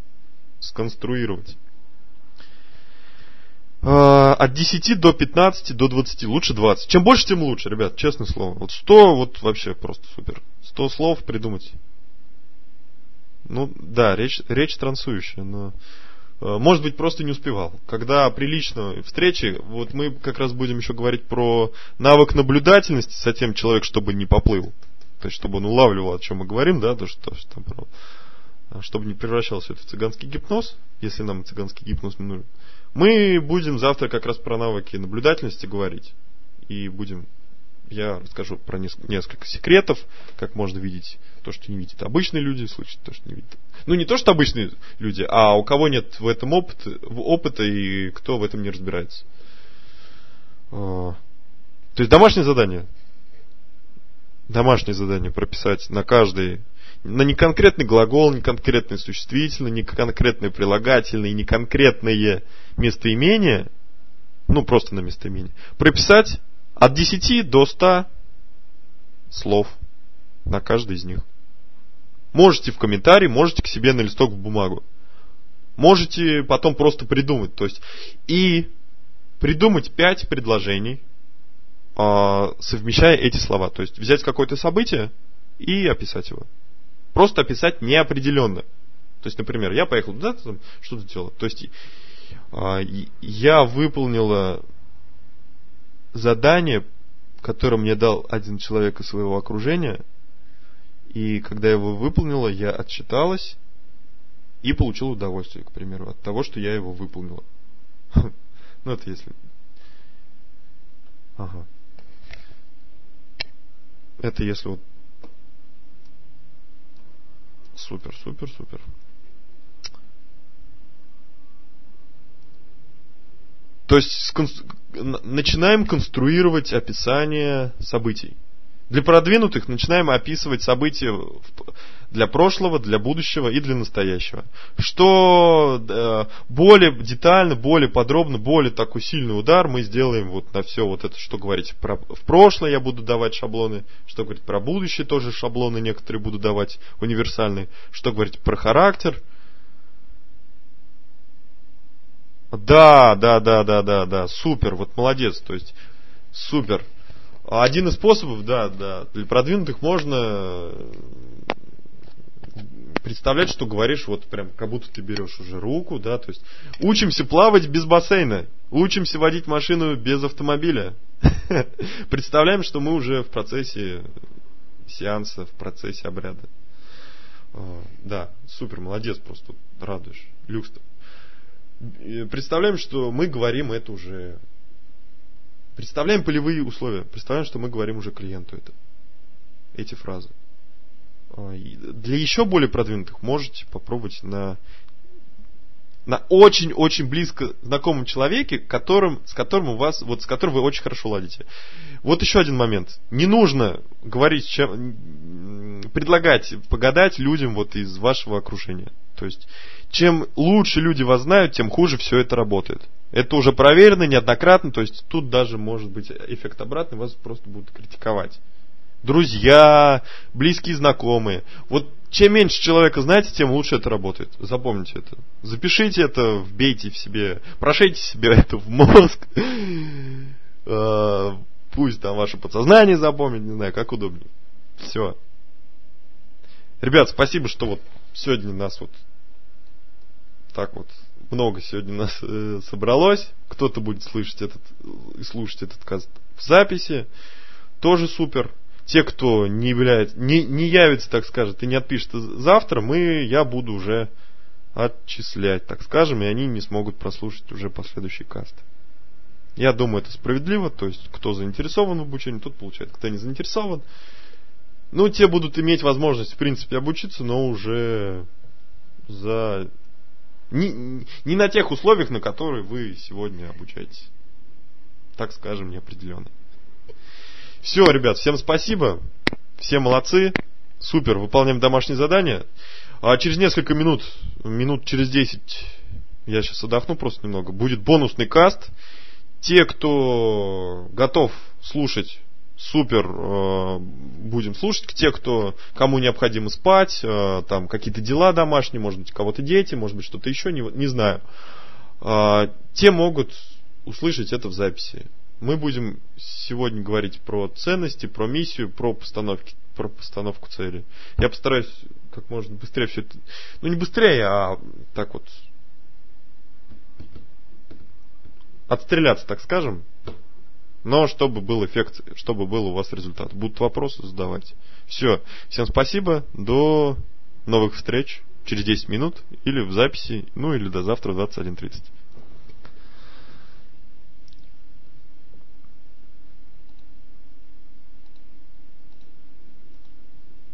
от 10 до 15, до 20, лучше 20. Чем больше, тем лучше, ребят, честное слово. Вот 100, вот вообще просто супер. 100 слов придумать. Да, речь трансующая, но может быть просто не успевал. Когда при личной встрече, вот мы как раз будем еще говорить про навык наблюдательности с тем человек, чтобы не поплыл. То есть, чтобы он улавливал, о чем мы говорим, да, чтобы не превращался это в цыганский гипноз, если нам цыганский гипноз не нужен. Мы будем завтра как раз про навыки наблюдательности говорить. И я расскажу про несколько секретов, как можно видеть то, что не видят обычные люди, слышать то, что не видят. Не то, что обычные люди, а у кого нет в этом опыта и кто в этом не разбирается. То есть домашнее задание прописать на не конкретный глагол, не конкретное существительное, не конкретное прилагательное, не конкретное местоимение, просто на местоимение, прописать от 10 до 100 слов на каждый из них. Можете в комментарии, можете к себе на листок в бумагу. Можете потом просто придумать. То есть, и придумать 5 предложений, совмещая эти слова. То есть, взять какое-то событие и описать его. Просто описать неопределенно. То есть, например, я поехал туда, что-то делал. То есть, я выполнила задание, которое мне дал один человек из своего окружения. И когда я его выполнила, я отчиталась и получила удовольствие, к примеру, от того, что я его выполнила. Это если... Ага. Это если вот... Супер. То есть начинаем конструировать описание событий. Для продвинутых начинаем описывать события для прошлого, для будущего и для настоящего. Что более детально, более подробно, более такой сильный удар мы сделаем вот на все вот это, что говорить в прошлое я буду давать шаблоны, что говорить про будущее тоже шаблоны некоторые буду давать универсальные, что говорить про характер. Да, супер, вот молодец, то есть супер. Один из способов, да, для продвинутых можно представлять, что говоришь, вот прям как будто ты берешь уже руку, да, то есть учимся плавать без бассейна, учимся водить машину без автомобиля. Представляем, что мы уже в процессе сеанса, в процессе обряда. Да, супер, молодец, просто радуешь, люкс. Представляем, что мы говорим это уже... Представляем полевые условия. Представляем, что мы говорим уже клиенту эти фразы. Для еще более продвинутых можете попробовать на очень-очень близко знакомом человеке, с которым вы очень хорошо ладите. Вот еще один момент. Не нужно предлагать погадать людям вот из вашего окружения. То есть, чем лучше люди вас знают, тем хуже все это работает. Это уже проверено неоднократно, то есть тут даже может быть эффект обратный, вас просто будут критиковать. Друзья, близкие знакомые. Вот чем меньше человека знаете, тем лучше это работает. Запомните это. Запишите это, вбейте в себе, прошейте себе это в мозг. Пусть там ваше подсознание запомнит, не знаю, как удобнее. Все. Ребят, спасибо, что вот сегодня нас вот так вот много сегодня нас собралось. Кто-то будет слушать этот каст в записи. Тоже супер. Те, кто не явится, так скажет, и не отпишет завтра, я буду уже отчислять, так скажем, и они не смогут прослушать уже последующий каст. Я думаю, это справедливо. То есть, кто заинтересован в обучении, тот получает. Кто не заинтересован, Ну, те будут иметь возможность, в принципе, обучиться, но уже за... Не на тех условиях, на которые вы сегодня обучаетесь. Так скажем, неопределенно. Все, ребят, всем спасибо. Все молодцы. Супер, выполняем домашнее задание. А через несколько минут через 10, я сейчас отдохну просто немного, будет бонусный каст. Те, кто готов слушать, супер, будем слушать. Те, кому необходимо спать, там какие-то дела домашние, может быть, у кого-то дети, может быть, что-то еще, не знаю. Те могут услышать это в записи. Мы будем сегодня говорить про ценности, про миссию, про постановку цели. Я постараюсь как можно быстрее все это... Ну, не быстрее, а так вот... Отстреляться, так скажем. Но чтобы был эффект, чтобы был у вас результат. Будут вопросы задавать. Все. Всем спасибо. До новых встреч через 10 минут. Или в записи. Ну, или до завтра в 21:30.